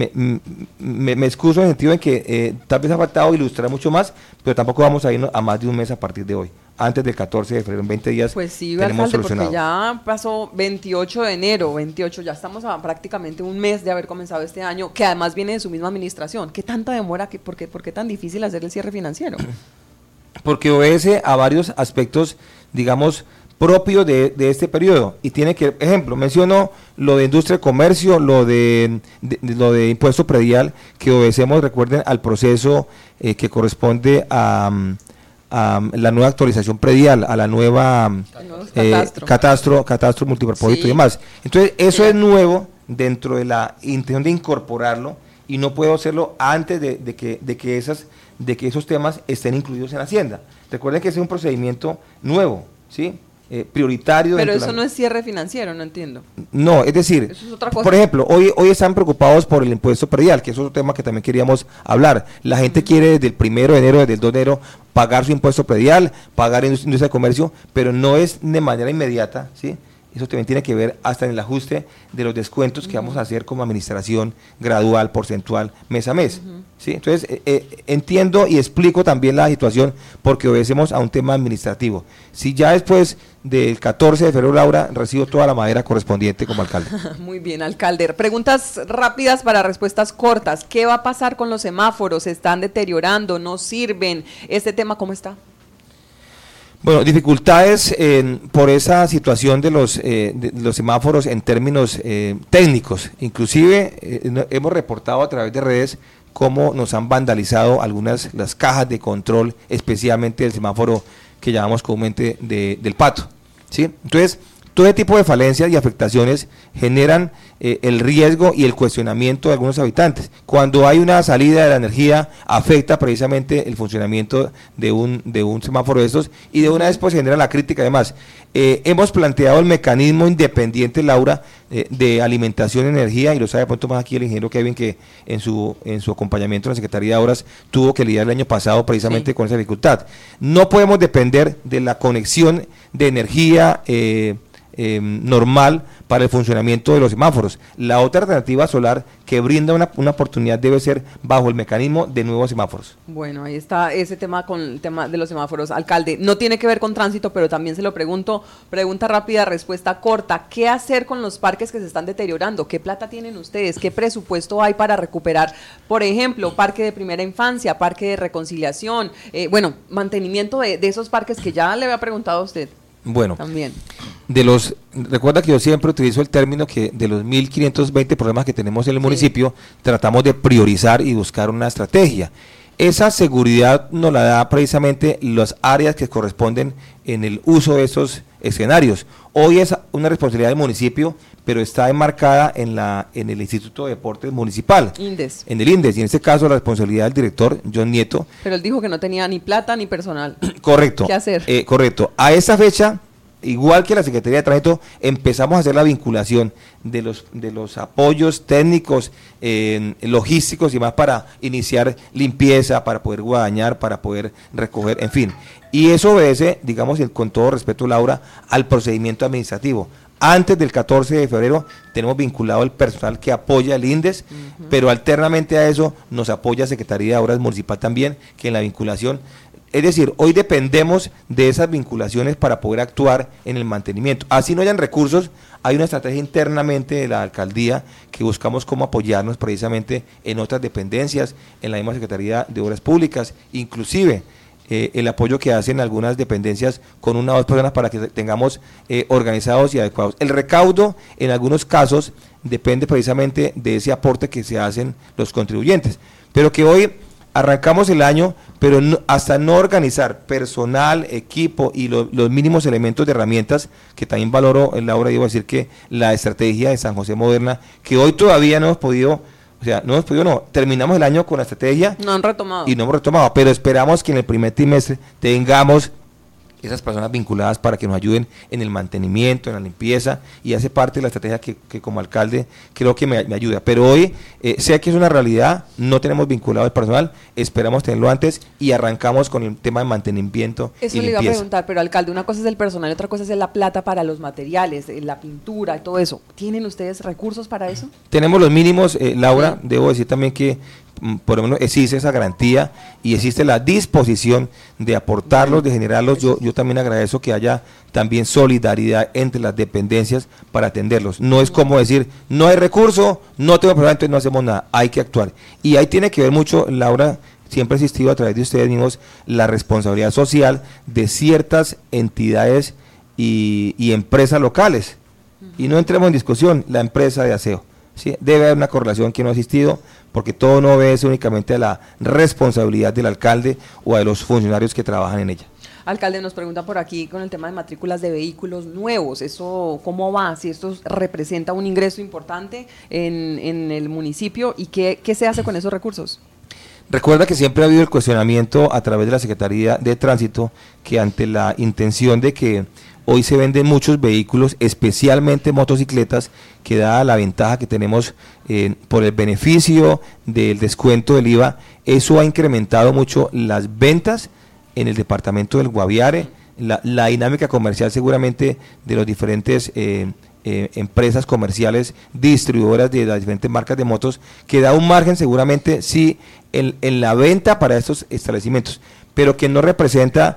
Me excuso en el sentido en que tal vez ha faltado ilustrar mucho más, pero tampoco vamos a irnos a más de un mes a partir de hoy. Antes del 14 de febrero, en 20 días, pues sí, tenemos alcalde, solucionado. Porque ya pasó 28 de enero, ya estamos a prácticamente un mes de haber comenzado este año, que además viene de su misma administración. ¿Qué tanta demora? ¿Por qué tan difícil hacer el cierre financiero? Porque obedece a varios aspectos, digamos, propios de este periodo, y tiene que, ejemplo, menciono lo de industria y comercio, lo de impuesto predial, que obedecemos, recuerden, al proceso que corresponde a la nueva actualización predial, a la nueva catastro multipropósito, sí, y demás. Entonces, eso es nuevo dentro de la intención de incorporarlo, y no puedo hacerlo antes de que esos temas estén incluidos en Hacienda. Recuerden que ese es un procedimiento nuevo, ¿sí? Prioritario. Pero eso no es cierre financiero, no entiendo. No, es decir, eso es otra cosa. Por ejemplo, hoy están preocupados por el impuesto predial, que es otro tema que también queríamos hablar. La gente quiere desde el 1 de enero, desde el 2 de enero, pagar su impuesto predial, pagar industria de comercio, pero no es de manera inmediata, ¿sí? Eso también tiene que ver hasta en el ajuste de los descuentos que vamos a hacer como administración gradual, porcentual, mes a mes. ¿Sí? Entonces, entiendo y explico también la situación porque obedecemos a un tema administrativo. Si ya después del 14 de febrero, Laura, recibo toda la madera correspondiente como alcalde. Muy bien, alcalde. Preguntas rápidas para respuestas cortas. ¿Qué va a pasar con los semáforos? ¿Se están deteriorando? ¿No sirven? ¿Este tema cómo está? Bueno, dificultades por esa situación de los semáforos en términos técnicos. Inclusive hemos reportado a través de redes cómo nos han vandalizado las cajas de control, especialmente el semáforo que llamamos comúnmente del Pato, ¿sí? Entonces, todo ese tipo de falencias y afectaciones generan el riesgo y el cuestionamiento de algunos habitantes. Cuando hay una salida de la energía, afecta precisamente el funcionamiento de un semáforo de estos, y de una vez pues genera la crítica. Además, hemos planteado el mecanismo independiente, Laura, de alimentación de energía, y lo sabe de pronto más aquí el ingeniero Kevin, que en su acompañamiento en la Secretaría de Obras tuvo que lidiar el año pasado precisamente con esa dificultad. No podemos depender de la conexión de energía normal para el funcionamiento de los semáforos. La otra alternativa solar que brinda una oportunidad debe ser bajo el mecanismo de nuevos semáforos. Bueno, ahí está ese tema con el tema de los semáforos. Alcalde, no tiene que ver con tránsito, pero también se lo pregunto, pregunta rápida, respuesta corta. ¿Qué hacer con los parques que se están deteriorando? ¿Qué plata tienen ustedes? ¿Qué presupuesto hay para recuperar, por ejemplo, parque de primera infancia, parque de reconciliación, mantenimiento de esos parques que ya le había preguntado a usted? Bueno, también. Recuerda que yo siempre utilizo el término que de los 1.520 problemas que tenemos en el municipio, tratamos de priorizar y buscar una estrategia. Esa seguridad nos la da precisamente las áreas que corresponden en el uso de esos escenarios. Hoy es una responsabilidad del municipio, pero está enmarcada en el Instituto de Deportes Municipal. INDES. En el INDES, y en este caso la responsabilidad del director, John Nieto. Pero él dijo que no tenía ni plata ni personal. Correcto. ¿Qué hacer? Correcto. A esa fecha, igual que la Secretaría de Tránsito, empezamos a hacer la vinculación de los apoyos técnicos, logísticos y más, para iniciar limpieza, para poder guadañar, para poder recoger, en fin. Y eso obedece, digamos, con todo respeto, Laura, al procedimiento administrativo. Antes del 14 de febrero tenemos vinculado el personal que apoya el INDES, pero alternamente a eso nos apoya Secretaría de Obras Municipal también, que en la vinculación. Es decir, hoy dependemos de esas vinculaciones para poder actuar en el mantenimiento. Así no hayan recursos, hay una estrategia internamente de la alcaldía que buscamos cómo apoyarnos precisamente en otras dependencias, en la misma Secretaría de Obras Públicas, inclusive el apoyo que hacen algunas dependencias con 1 o 2 personas para que tengamos organizados y adecuados. El recaudo en algunos casos depende precisamente de ese aporte que se hacen los contribuyentes, pero que hoy arrancamos el año, pero hasta no organizar personal, equipo y los mínimos elementos de herramientas, que también valoro en la obra, debo decir que la estrategia de San José Moderna, que hoy todavía no hemos podido, terminamos el año con la estrategia. No han retomado. Y no hemos retomado, pero esperamos que en el primer trimestre tengamos esas personas vinculadas para que nos ayuden en el mantenimiento, en la limpieza, y hace parte de la estrategia que como alcalde creo que me ayuda. Pero hoy sé que es una realidad, no tenemos vinculado el personal, esperamos tenerlo antes y arrancamos con el tema de mantenimiento. Eso y le iba a limpieza. preguntar, pero alcalde, una cosa es el personal y otra cosa es la plata para los materiales, la pintura y todo eso. ¿Tienen ustedes recursos para eso? Tenemos los mínimos, Laura, debo decir también que por lo menos existe esa garantía y existe la disposición de aportarlos, de generarlos. Yo también agradezco que haya también solidaridad entre las dependencias para atenderlos. No es como decir, no hay recurso, no tengo problema, entonces no hacemos nada, hay que actuar. Y ahí tiene que ver mucho, Laura, siempre he insistido a través de ustedes mismos, la responsabilidad social de ciertas entidades y empresas locales. Y no entremos en discusión, la empresa de aseo. ¿Sí? Debe haber una correlación que no ha existido, porque todo no obedece únicamente a la responsabilidad del alcalde o a los funcionarios que trabajan en ella. Alcalde, nos pregunta por aquí con el tema de matrículas de vehículos nuevos, ¿eso cómo va? Si esto representa un ingreso importante en el municipio, ¿y qué se hace con esos recursos? Recuerda que siempre ha habido el cuestionamiento a través de la Secretaría de Tránsito, que ante la intención de que hoy se venden muchos vehículos, especialmente motocicletas, que dada la ventaja que tenemos por el beneficio del descuento del IVA, eso ha incrementado mucho las ventas en el departamento del Guaviare, la dinámica comercial seguramente de los diferentes empresas comerciales distribuidoras de las diferentes marcas de motos, que da un margen seguramente sí en la venta para estos establecimientos, pero que no representa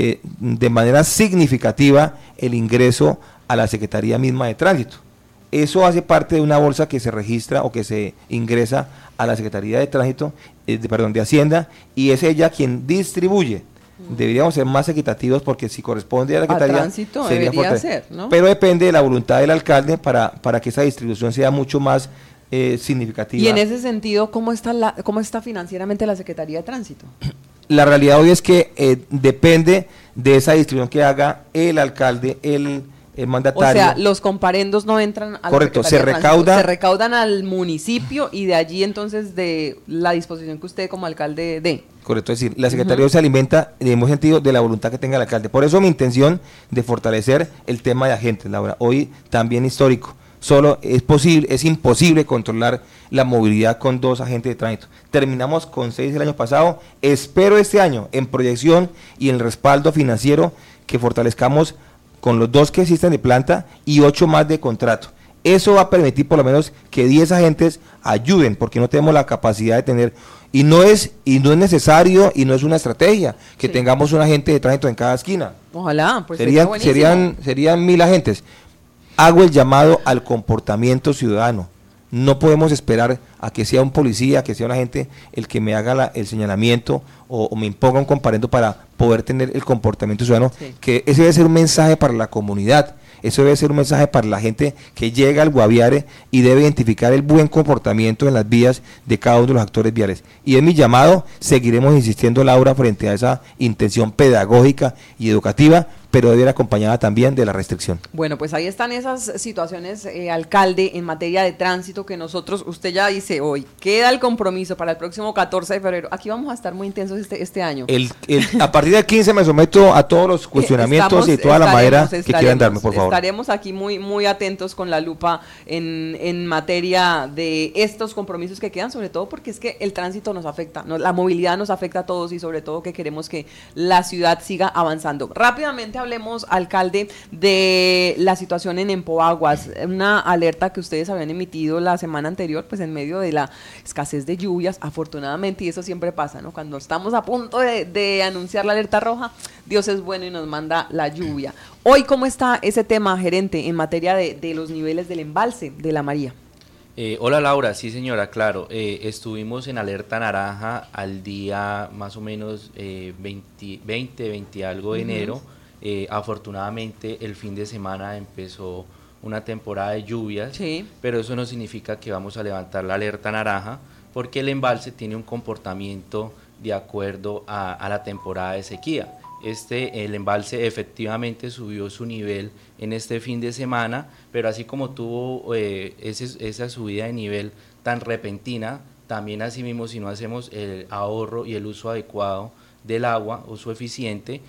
de manera significativa el ingreso a la Secretaría misma de Tránsito. Eso hace parte de una bolsa que se registra o que se ingresa a la Secretaría de Tránsito, de Hacienda, y es ella quien distribuye Deberíamos ser más equitativos porque si corresponde a la Secretaría, tránsito debería ser, ¿no? Pero depende de la voluntad del alcalde para que esa distribución sea mucho más significativa. Y en ese sentido, ¿cómo está financieramente la Secretaría de Tránsito? La realidad hoy es que depende de esa distribución que haga el alcalde, el mandatario. O sea, los comparendos no entran a Correcto, la Secretaría de Tránsito, se recaudan al municipio y de allí entonces de la disposición que usted como alcalde dé. Correcto, es decir, la Secretaría se alimenta en el mismo sentido de la voluntad que tenga el alcalde. Por eso mi intención de fortalecer el tema de agentes, Laura, hoy también histórico. Solo es imposible controlar la movilidad con 2 agentes de tránsito. Terminamos con 6 el año pasado, espero este año en proyección y en el respaldo financiero que fortalezcamos con los 2 que existen de planta y 8 más de contrato. Eso va a permitir por lo menos que 10 agentes ayuden, porque no tenemos la capacidad de tener, y no es necesario y no es una estrategia que tengamos un agente de tránsito en cada esquina. Ojalá, pues serían 1000 agentes. Hago el llamado al comportamiento ciudadano. No podemos esperar a que sea un policía, que sea un agente el que me haga el señalamiento o me imponga un comparendo para poder tener el comportamiento ciudadano, que ese debe ser un mensaje para la comunidad, eso debe ser un mensaje para la gente que llega al Guaviare y debe identificar el buen comportamiento en las vías de cada uno de los actores viales. Y en mi llamado seguiremos insistiendo, Laura, frente a esa intención pedagógica y educativa, pero debe ir acompañada también de la restricción. Bueno, pues ahí están esas situaciones, alcalde, en materia de tránsito que usted ya dice hoy, queda el compromiso para el próximo 14 de febrero. Aquí vamos a estar muy intensos este año. A parir del 15 me someto a todos los cuestionamientos y toda la madera que quieran darme, por favor. Estaremos aquí muy atentos con la lupa en materia de estos compromisos que quedan, sobre todo porque es que el tránsito nos afecta, la movilidad nos afecta a todos y sobre todo que queremos que la ciudad siga avanzando. Rápidamente hablemos, alcalde, de la situación en Empoaguas, una alerta que ustedes habían emitido la semana anterior, pues en medio de la escasez de lluvias, afortunadamente, y eso siempre pasa, ¿no? Cuando estamos a punto de anunciar la alerta roja, Dios es bueno y nos manda la lluvia. Hoy, ¿cómo está ese tema, gerente, en materia de los niveles del embalse de la María? Hola Laura, sí señora, claro, estuvimos en alerta naranja al día más o menos 20 algo de enero. Afortunadamente el fin de semana empezó una temporada de lluvias, pero eso no significa que vamos a levantar la alerta naranja, porque el embalse tiene un comportamiento de acuerdo a la temporada de sequía. El embalse efectivamente subió su nivel en este fin de semana, pero así como tuvo esa subida de nivel tan repentina, también así mismo, si no hacemos el ahorro y el uso adecuado del agua, uso eficiente,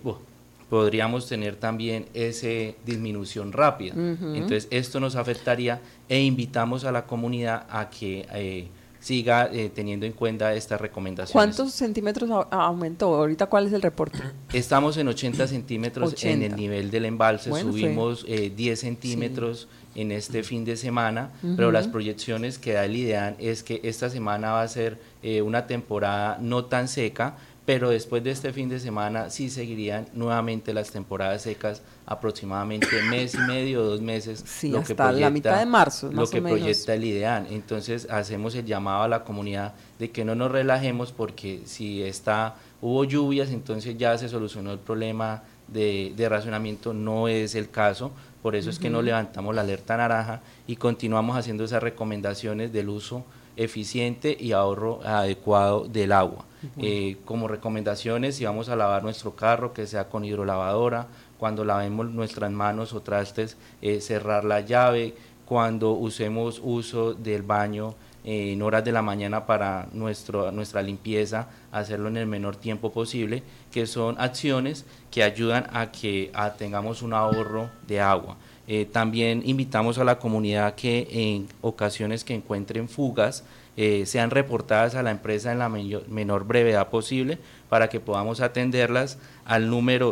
podríamos tener también esa disminución rápida. Entonces esto nos afectaría e invitamos a la comunidad a que siga teniendo en cuenta estas recomendaciones. ¿Cuántos centímetros aumentó? Ahorita, ¿cuál es el reporte? Estamos en 80 centímetros en el nivel del embalse, subimos 10 centímetros en este fin de semana, pero las proyecciones que da el IDEAN es que esta semana va a ser una temporada no tan seca, pero después de este fin de semana sí seguirían nuevamente las temporadas secas, aproximadamente mes y medio, 2 meses, lo que proyecta, la mitad de marzo, lo que proyecta el IDEAN. Entonces hacemos el llamado a la comunidad de que no nos relajemos, porque si hubo lluvias, entonces ya se solucionó el problema de racionamiento. No es el caso, por eso es que no levantamos la alerta naranja y continuamos haciendo esas recomendaciones del uso eficiente y ahorro adecuado del agua. Como recomendaciones, si vamos a lavar nuestro carro, que sea con hidrolavadora; cuando lavemos nuestras manos o trastes, cerrar la llave; cuando usemos uso del baño en horas de la mañana para nuestra limpieza, hacerlo en el menor tiempo posible, que son acciones que ayudan a que tengamos un ahorro de agua. También invitamos a la comunidad que en ocasiones que encuentren fugas, sean reportadas a la empresa en la menor brevedad posible, para que podamos atenderlas al número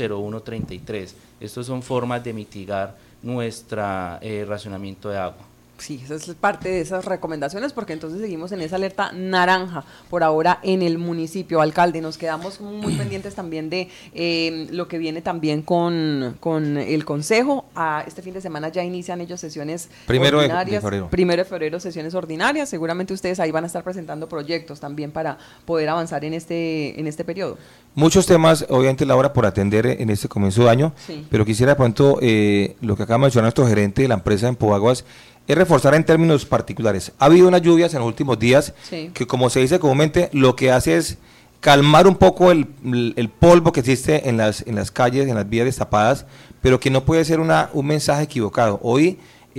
315-721-0133. Estas son formas de mitigar nuestro racionamiento de agua. Sí, esa es parte de esas recomendaciones, porque entonces seguimos en esa alerta naranja por ahora en el municipio. Alcalde, nos quedamos muy pendientes también de lo que viene también con el Consejo. Este fin de semana ya inician ellos sesiones ordinarias. Primero de febrero, sesiones ordinarias. Seguramente ustedes ahí van a estar presentando proyectos también para poder avanzar en este periodo. Muchos temas, obviamente, Laura, por atender en este comienzo de año, sí. Pero quisiera de pronto, lo que acaba de mencionar nuestro gerente de la empresa en Empoaguas, es reforzar en términos particulares. Ha habido unas lluvias en los últimos días, sí, que, como se dice comúnmente, lo que hace es calmar un poco el polvo que existe en las calles, en las vías destapadas, pero que no puede ser un mensaje equivocado. Hoy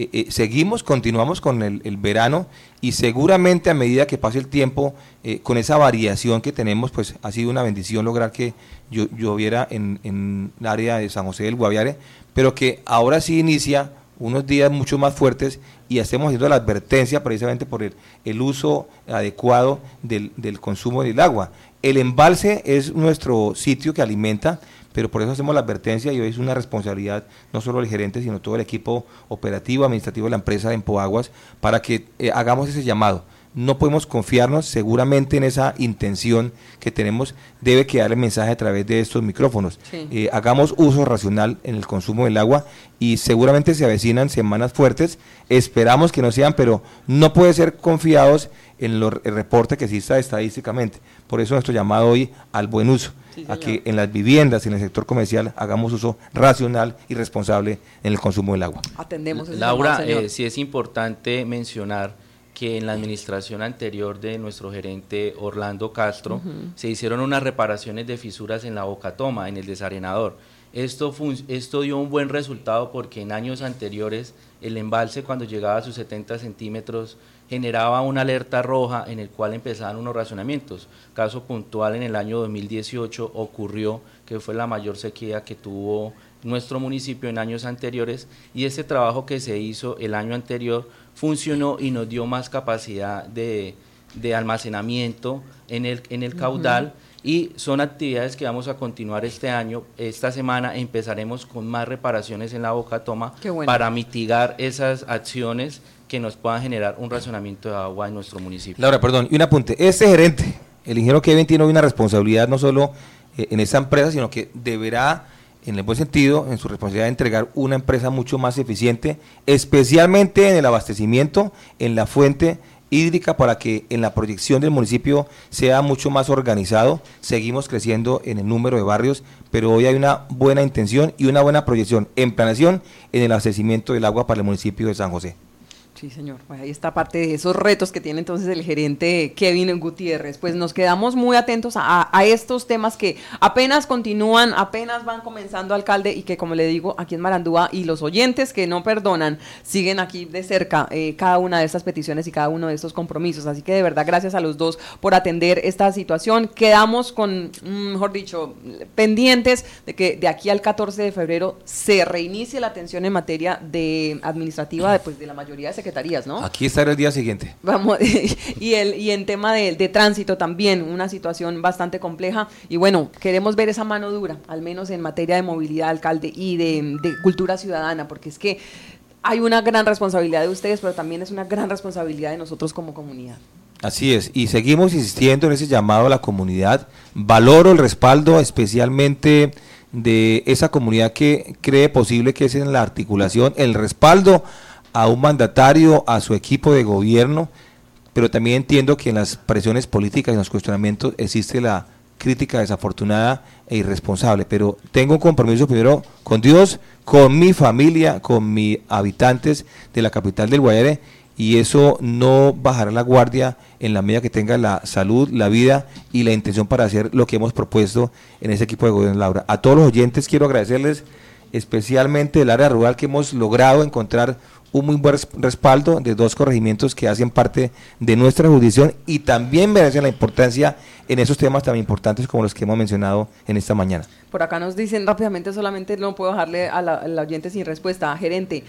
continuamos con el verano, y seguramente a medida que pase el tiempo, con esa variación que tenemos, pues ha sido una bendición lograr que lloviera en el área de San José del Guaviare, pero que ahora sí inicia unos días mucho más fuertes, y estamos haciendo la advertencia precisamente por el uso adecuado del consumo del agua. El embalse es nuestro sitio que alimenta, pero por eso hacemos la advertencia, y hoy es una responsabilidad no solo del gerente, sino todo el equipo operativo, administrativo de la empresa de Empoaguas, para que hagamos ese llamado. No podemos confiarnos seguramente en esa intención que tenemos, debe quedar el mensaje a través de estos micrófonos. Sí. Hagamos uso racional en el consumo del agua, y seguramente se avecinan semanas fuertes, esperamos que no sean, pero no puede ser confiados en el reporte que exista estadísticamente. Por eso nuestro llamado hoy al buen uso, sí, a que en las viviendas, en el sector comercial, hagamos uso racional y responsable en el consumo del agua. Atendemos ese Laura, llamado, sí es importante mencionar que en la administración anterior de nuestro gerente Orlando Castro, se hicieron unas reparaciones de fisuras en la bocatoma, en el desarenador. Esto dio un buen resultado, porque en años anteriores el embalse, cuando llegaba a sus 70 centímetros, generaba una alerta roja en el cual empezaban unos racionamientos. Caso puntual, en el año 2018 ocurrió que fue la mayor sequía que tuvo nuestro municipio en años anteriores, y ese trabajo que se hizo el año anterior funcionó y nos dio más capacidad de almacenamiento en el caudal, y son actividades que vamos a continuar este año. Esta semana empezaremos con más reparaciones en la bocatoma, bueno, para mitigar esas acciones que nos puedan generar un racionamiento de agua en nuestro municipio. Laura, perdón, y un apunte, este gerente, el ingeniero Kevin, tiene hoy una responsabilidad no solo en esta empresa, sino que deberá, en el buen sentido, en su responsabilidad, de entregar una empresa mucho más eficiente, especialmente en el abastecimiento, en la fuente hídrica, para que en la proyección del municipio sea mucho más organizado. Seguimos creciendo en el número de barrios, pero hoy hay una buena intención y una buena proyección en planeación en el abastecimiento del agua para el municipio de San José. Sí, señor. Pues ahí está parte de esos retos que tiene entonces el gerente Kevin Gutiérrez. Pues nos quedamos muy atentos a estos temas que apenas continúan, apenas van comenzando, alcalde, y que, como le digo, aquí en Marandúa, y los oyentes que no perdonan, siguen aquí de cerca cada una de estas peticiones y cada uno de estos compromisos. Así que de verdad, gracias a los dos por atender esta situación. Quedamos con, mejor dicho, pendientes de que de aquí al 14 de febrero se reinicie la atención en materia de administrativa de la mayoría de secretarias, ¿no? Aquí estará el día siguiente. Vamos, y en tema de tránsito también, una situación bastante compleja, y bueno, queremos ver esa mano dura, al menos en materia de movilidad, alcalde, y de cultura ciudadana, porque es que hay una gran responsabilidad de ustedes, pero también es una gran responsabilidad de nosotros como comunidad. Así es, y seguimos insistiendo en ese llamado a la comunidad. Valoro el respaldo especialmente de esa comunidad que cree posible, que es en la articulación, el respaldo a un mandatario, a su equipo de gobierno, pero también entiendo que en las presiones políticas y en los cuestionamientos existe la crítica desafortunada e irresponsable, pero tengo un compromiso primero con Dios, con mi familia, con mis habitantes de la capital del Guaviare, y eso no bajará la guardia en la medida que tenga la salud, la vida y la intención para hacer lo que hemos propuesto en ese equipo de gobierno, Laura. A todos los oyentes quiero agradecerles, especialmente del área rural, que hemos logrado encontrar un muy buen respaldo de dos corregimientos que hacen parte de nuestra jurisdicción y también merecen la importancia en esos temas tan importantes como los que hemos mencionado en esta mañana. Por acá nos dicen rápidamente, solamente no puedo dejarle al oyente sin respuesta. Gerente,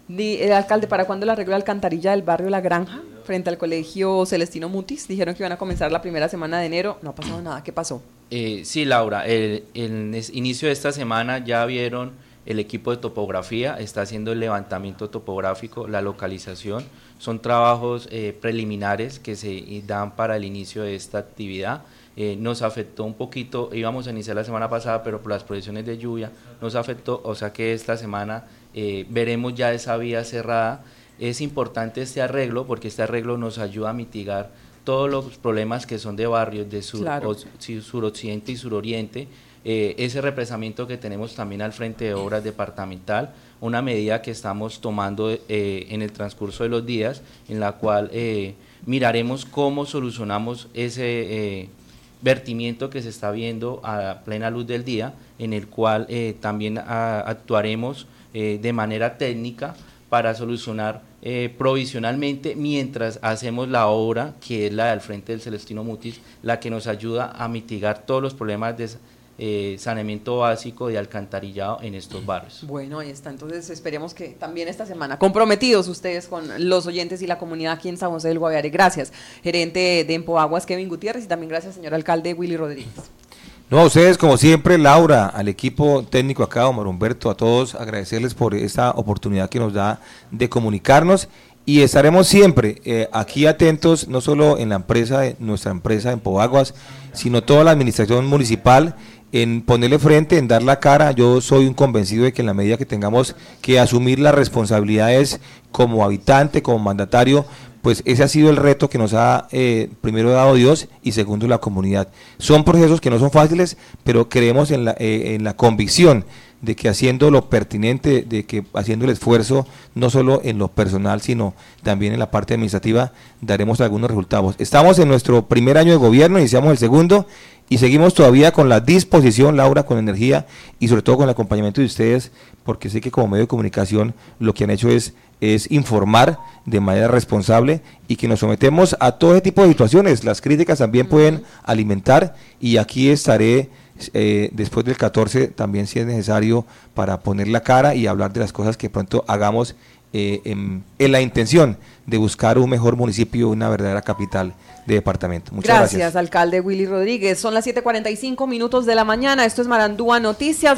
el alcalde, ¿para cuándo el arreglo de alcantarilla del barrio La Granja frente al colegio Celestino Mutis? Dijeron que iban a comenzar la primera semana de enero, no ha pasado nada, ¿qué pasó? Sí, Laura, el inicio de esta semana ya vieron el equipo de topografía está haciendo el levantamiento topográfico, la localización. Son trabajos preliminares que se dan para el inicio de esta actividad. Nos afectó un poquito, íbamos a iniciar la semana pasada, pero por las proyecciones de lluvia nos afectó, o sea que esta semana veremos ya esa vía cerrada. Es importante este arreglo porque este arreglo nos ayuda a mitigar todos los problemas que son de barrios de suroccidente y suroriente. Ese represamiento que tenemos también al frente de obras departamental, una medida que estamos tomando en el transcurso de los días, en la cual miraremos cómo solucionamos ese vertimiento que se está viendo a plena luz del día, en el cual también actuaremos de manera técnica para solucionar provisionalmente mientras hacemos la obra que es la del frente del Celestino Mutis, la que nos ayuda a mitigar todos los problemas de saneamiento básico de alcantarillado en estos barrios. Bueno, ahí está, entonces esperemos que también esta semana, comprometidos ustedes con los oyentes y la comunidad aquí en San José del Guaviare. Gracias, gerente de Empoaguas, Kevin Gutiérrez, y también gracias, señor alcalde Willy Rodríguez. No, a ustedes como siempre, Laura, al equipo técnico acá, Omar Humberto, a todos agradecerles por esta oportunidad que nos da de comunicarnos y estaremos siempre aquí atentos, no solo en la empresa, nuestra empresa Empoaguas, sino toda la administración municipal, en ponerle frente, en dar la cara. Yo soy un convencido de que en la medida que tengamos que asumir las responsabilidades como habitante, como mandatario, pues ese ha sido el reto que nos ha primero dado Dios y segundo la comunidad. Son procesos que no son fáciles, pero creemos en la convicción de que haciendo lo pertinente, de que haciendo el esfuerzo, no solo en lo personal, sino también en la parte administrativa, daremos algunos resultados. Estamos en nuestro primer año de gobierno, iniciamos el segundo, y seguimos todavía con la disposición, Laura, con energía, y sobre todo con el acompañamiento de ustedes, porque sé que como medio de comunicación lo que han hecho es informar de manera responsable y que nos sometemos a todo ese tipo de situaciones. Las críticas también pueden alimentar y aquí estaré después del 14 también si es necesario para poner la cara y hablar de las cosas que pronto hagamos en la intención de buscar un mejor municipio, una verdadera capital de departamento. Muchas gracias. Gracias, alcalde Willy Rodríguez. Son las 7:45 de la mañana. Esto es Marandúa Noticias.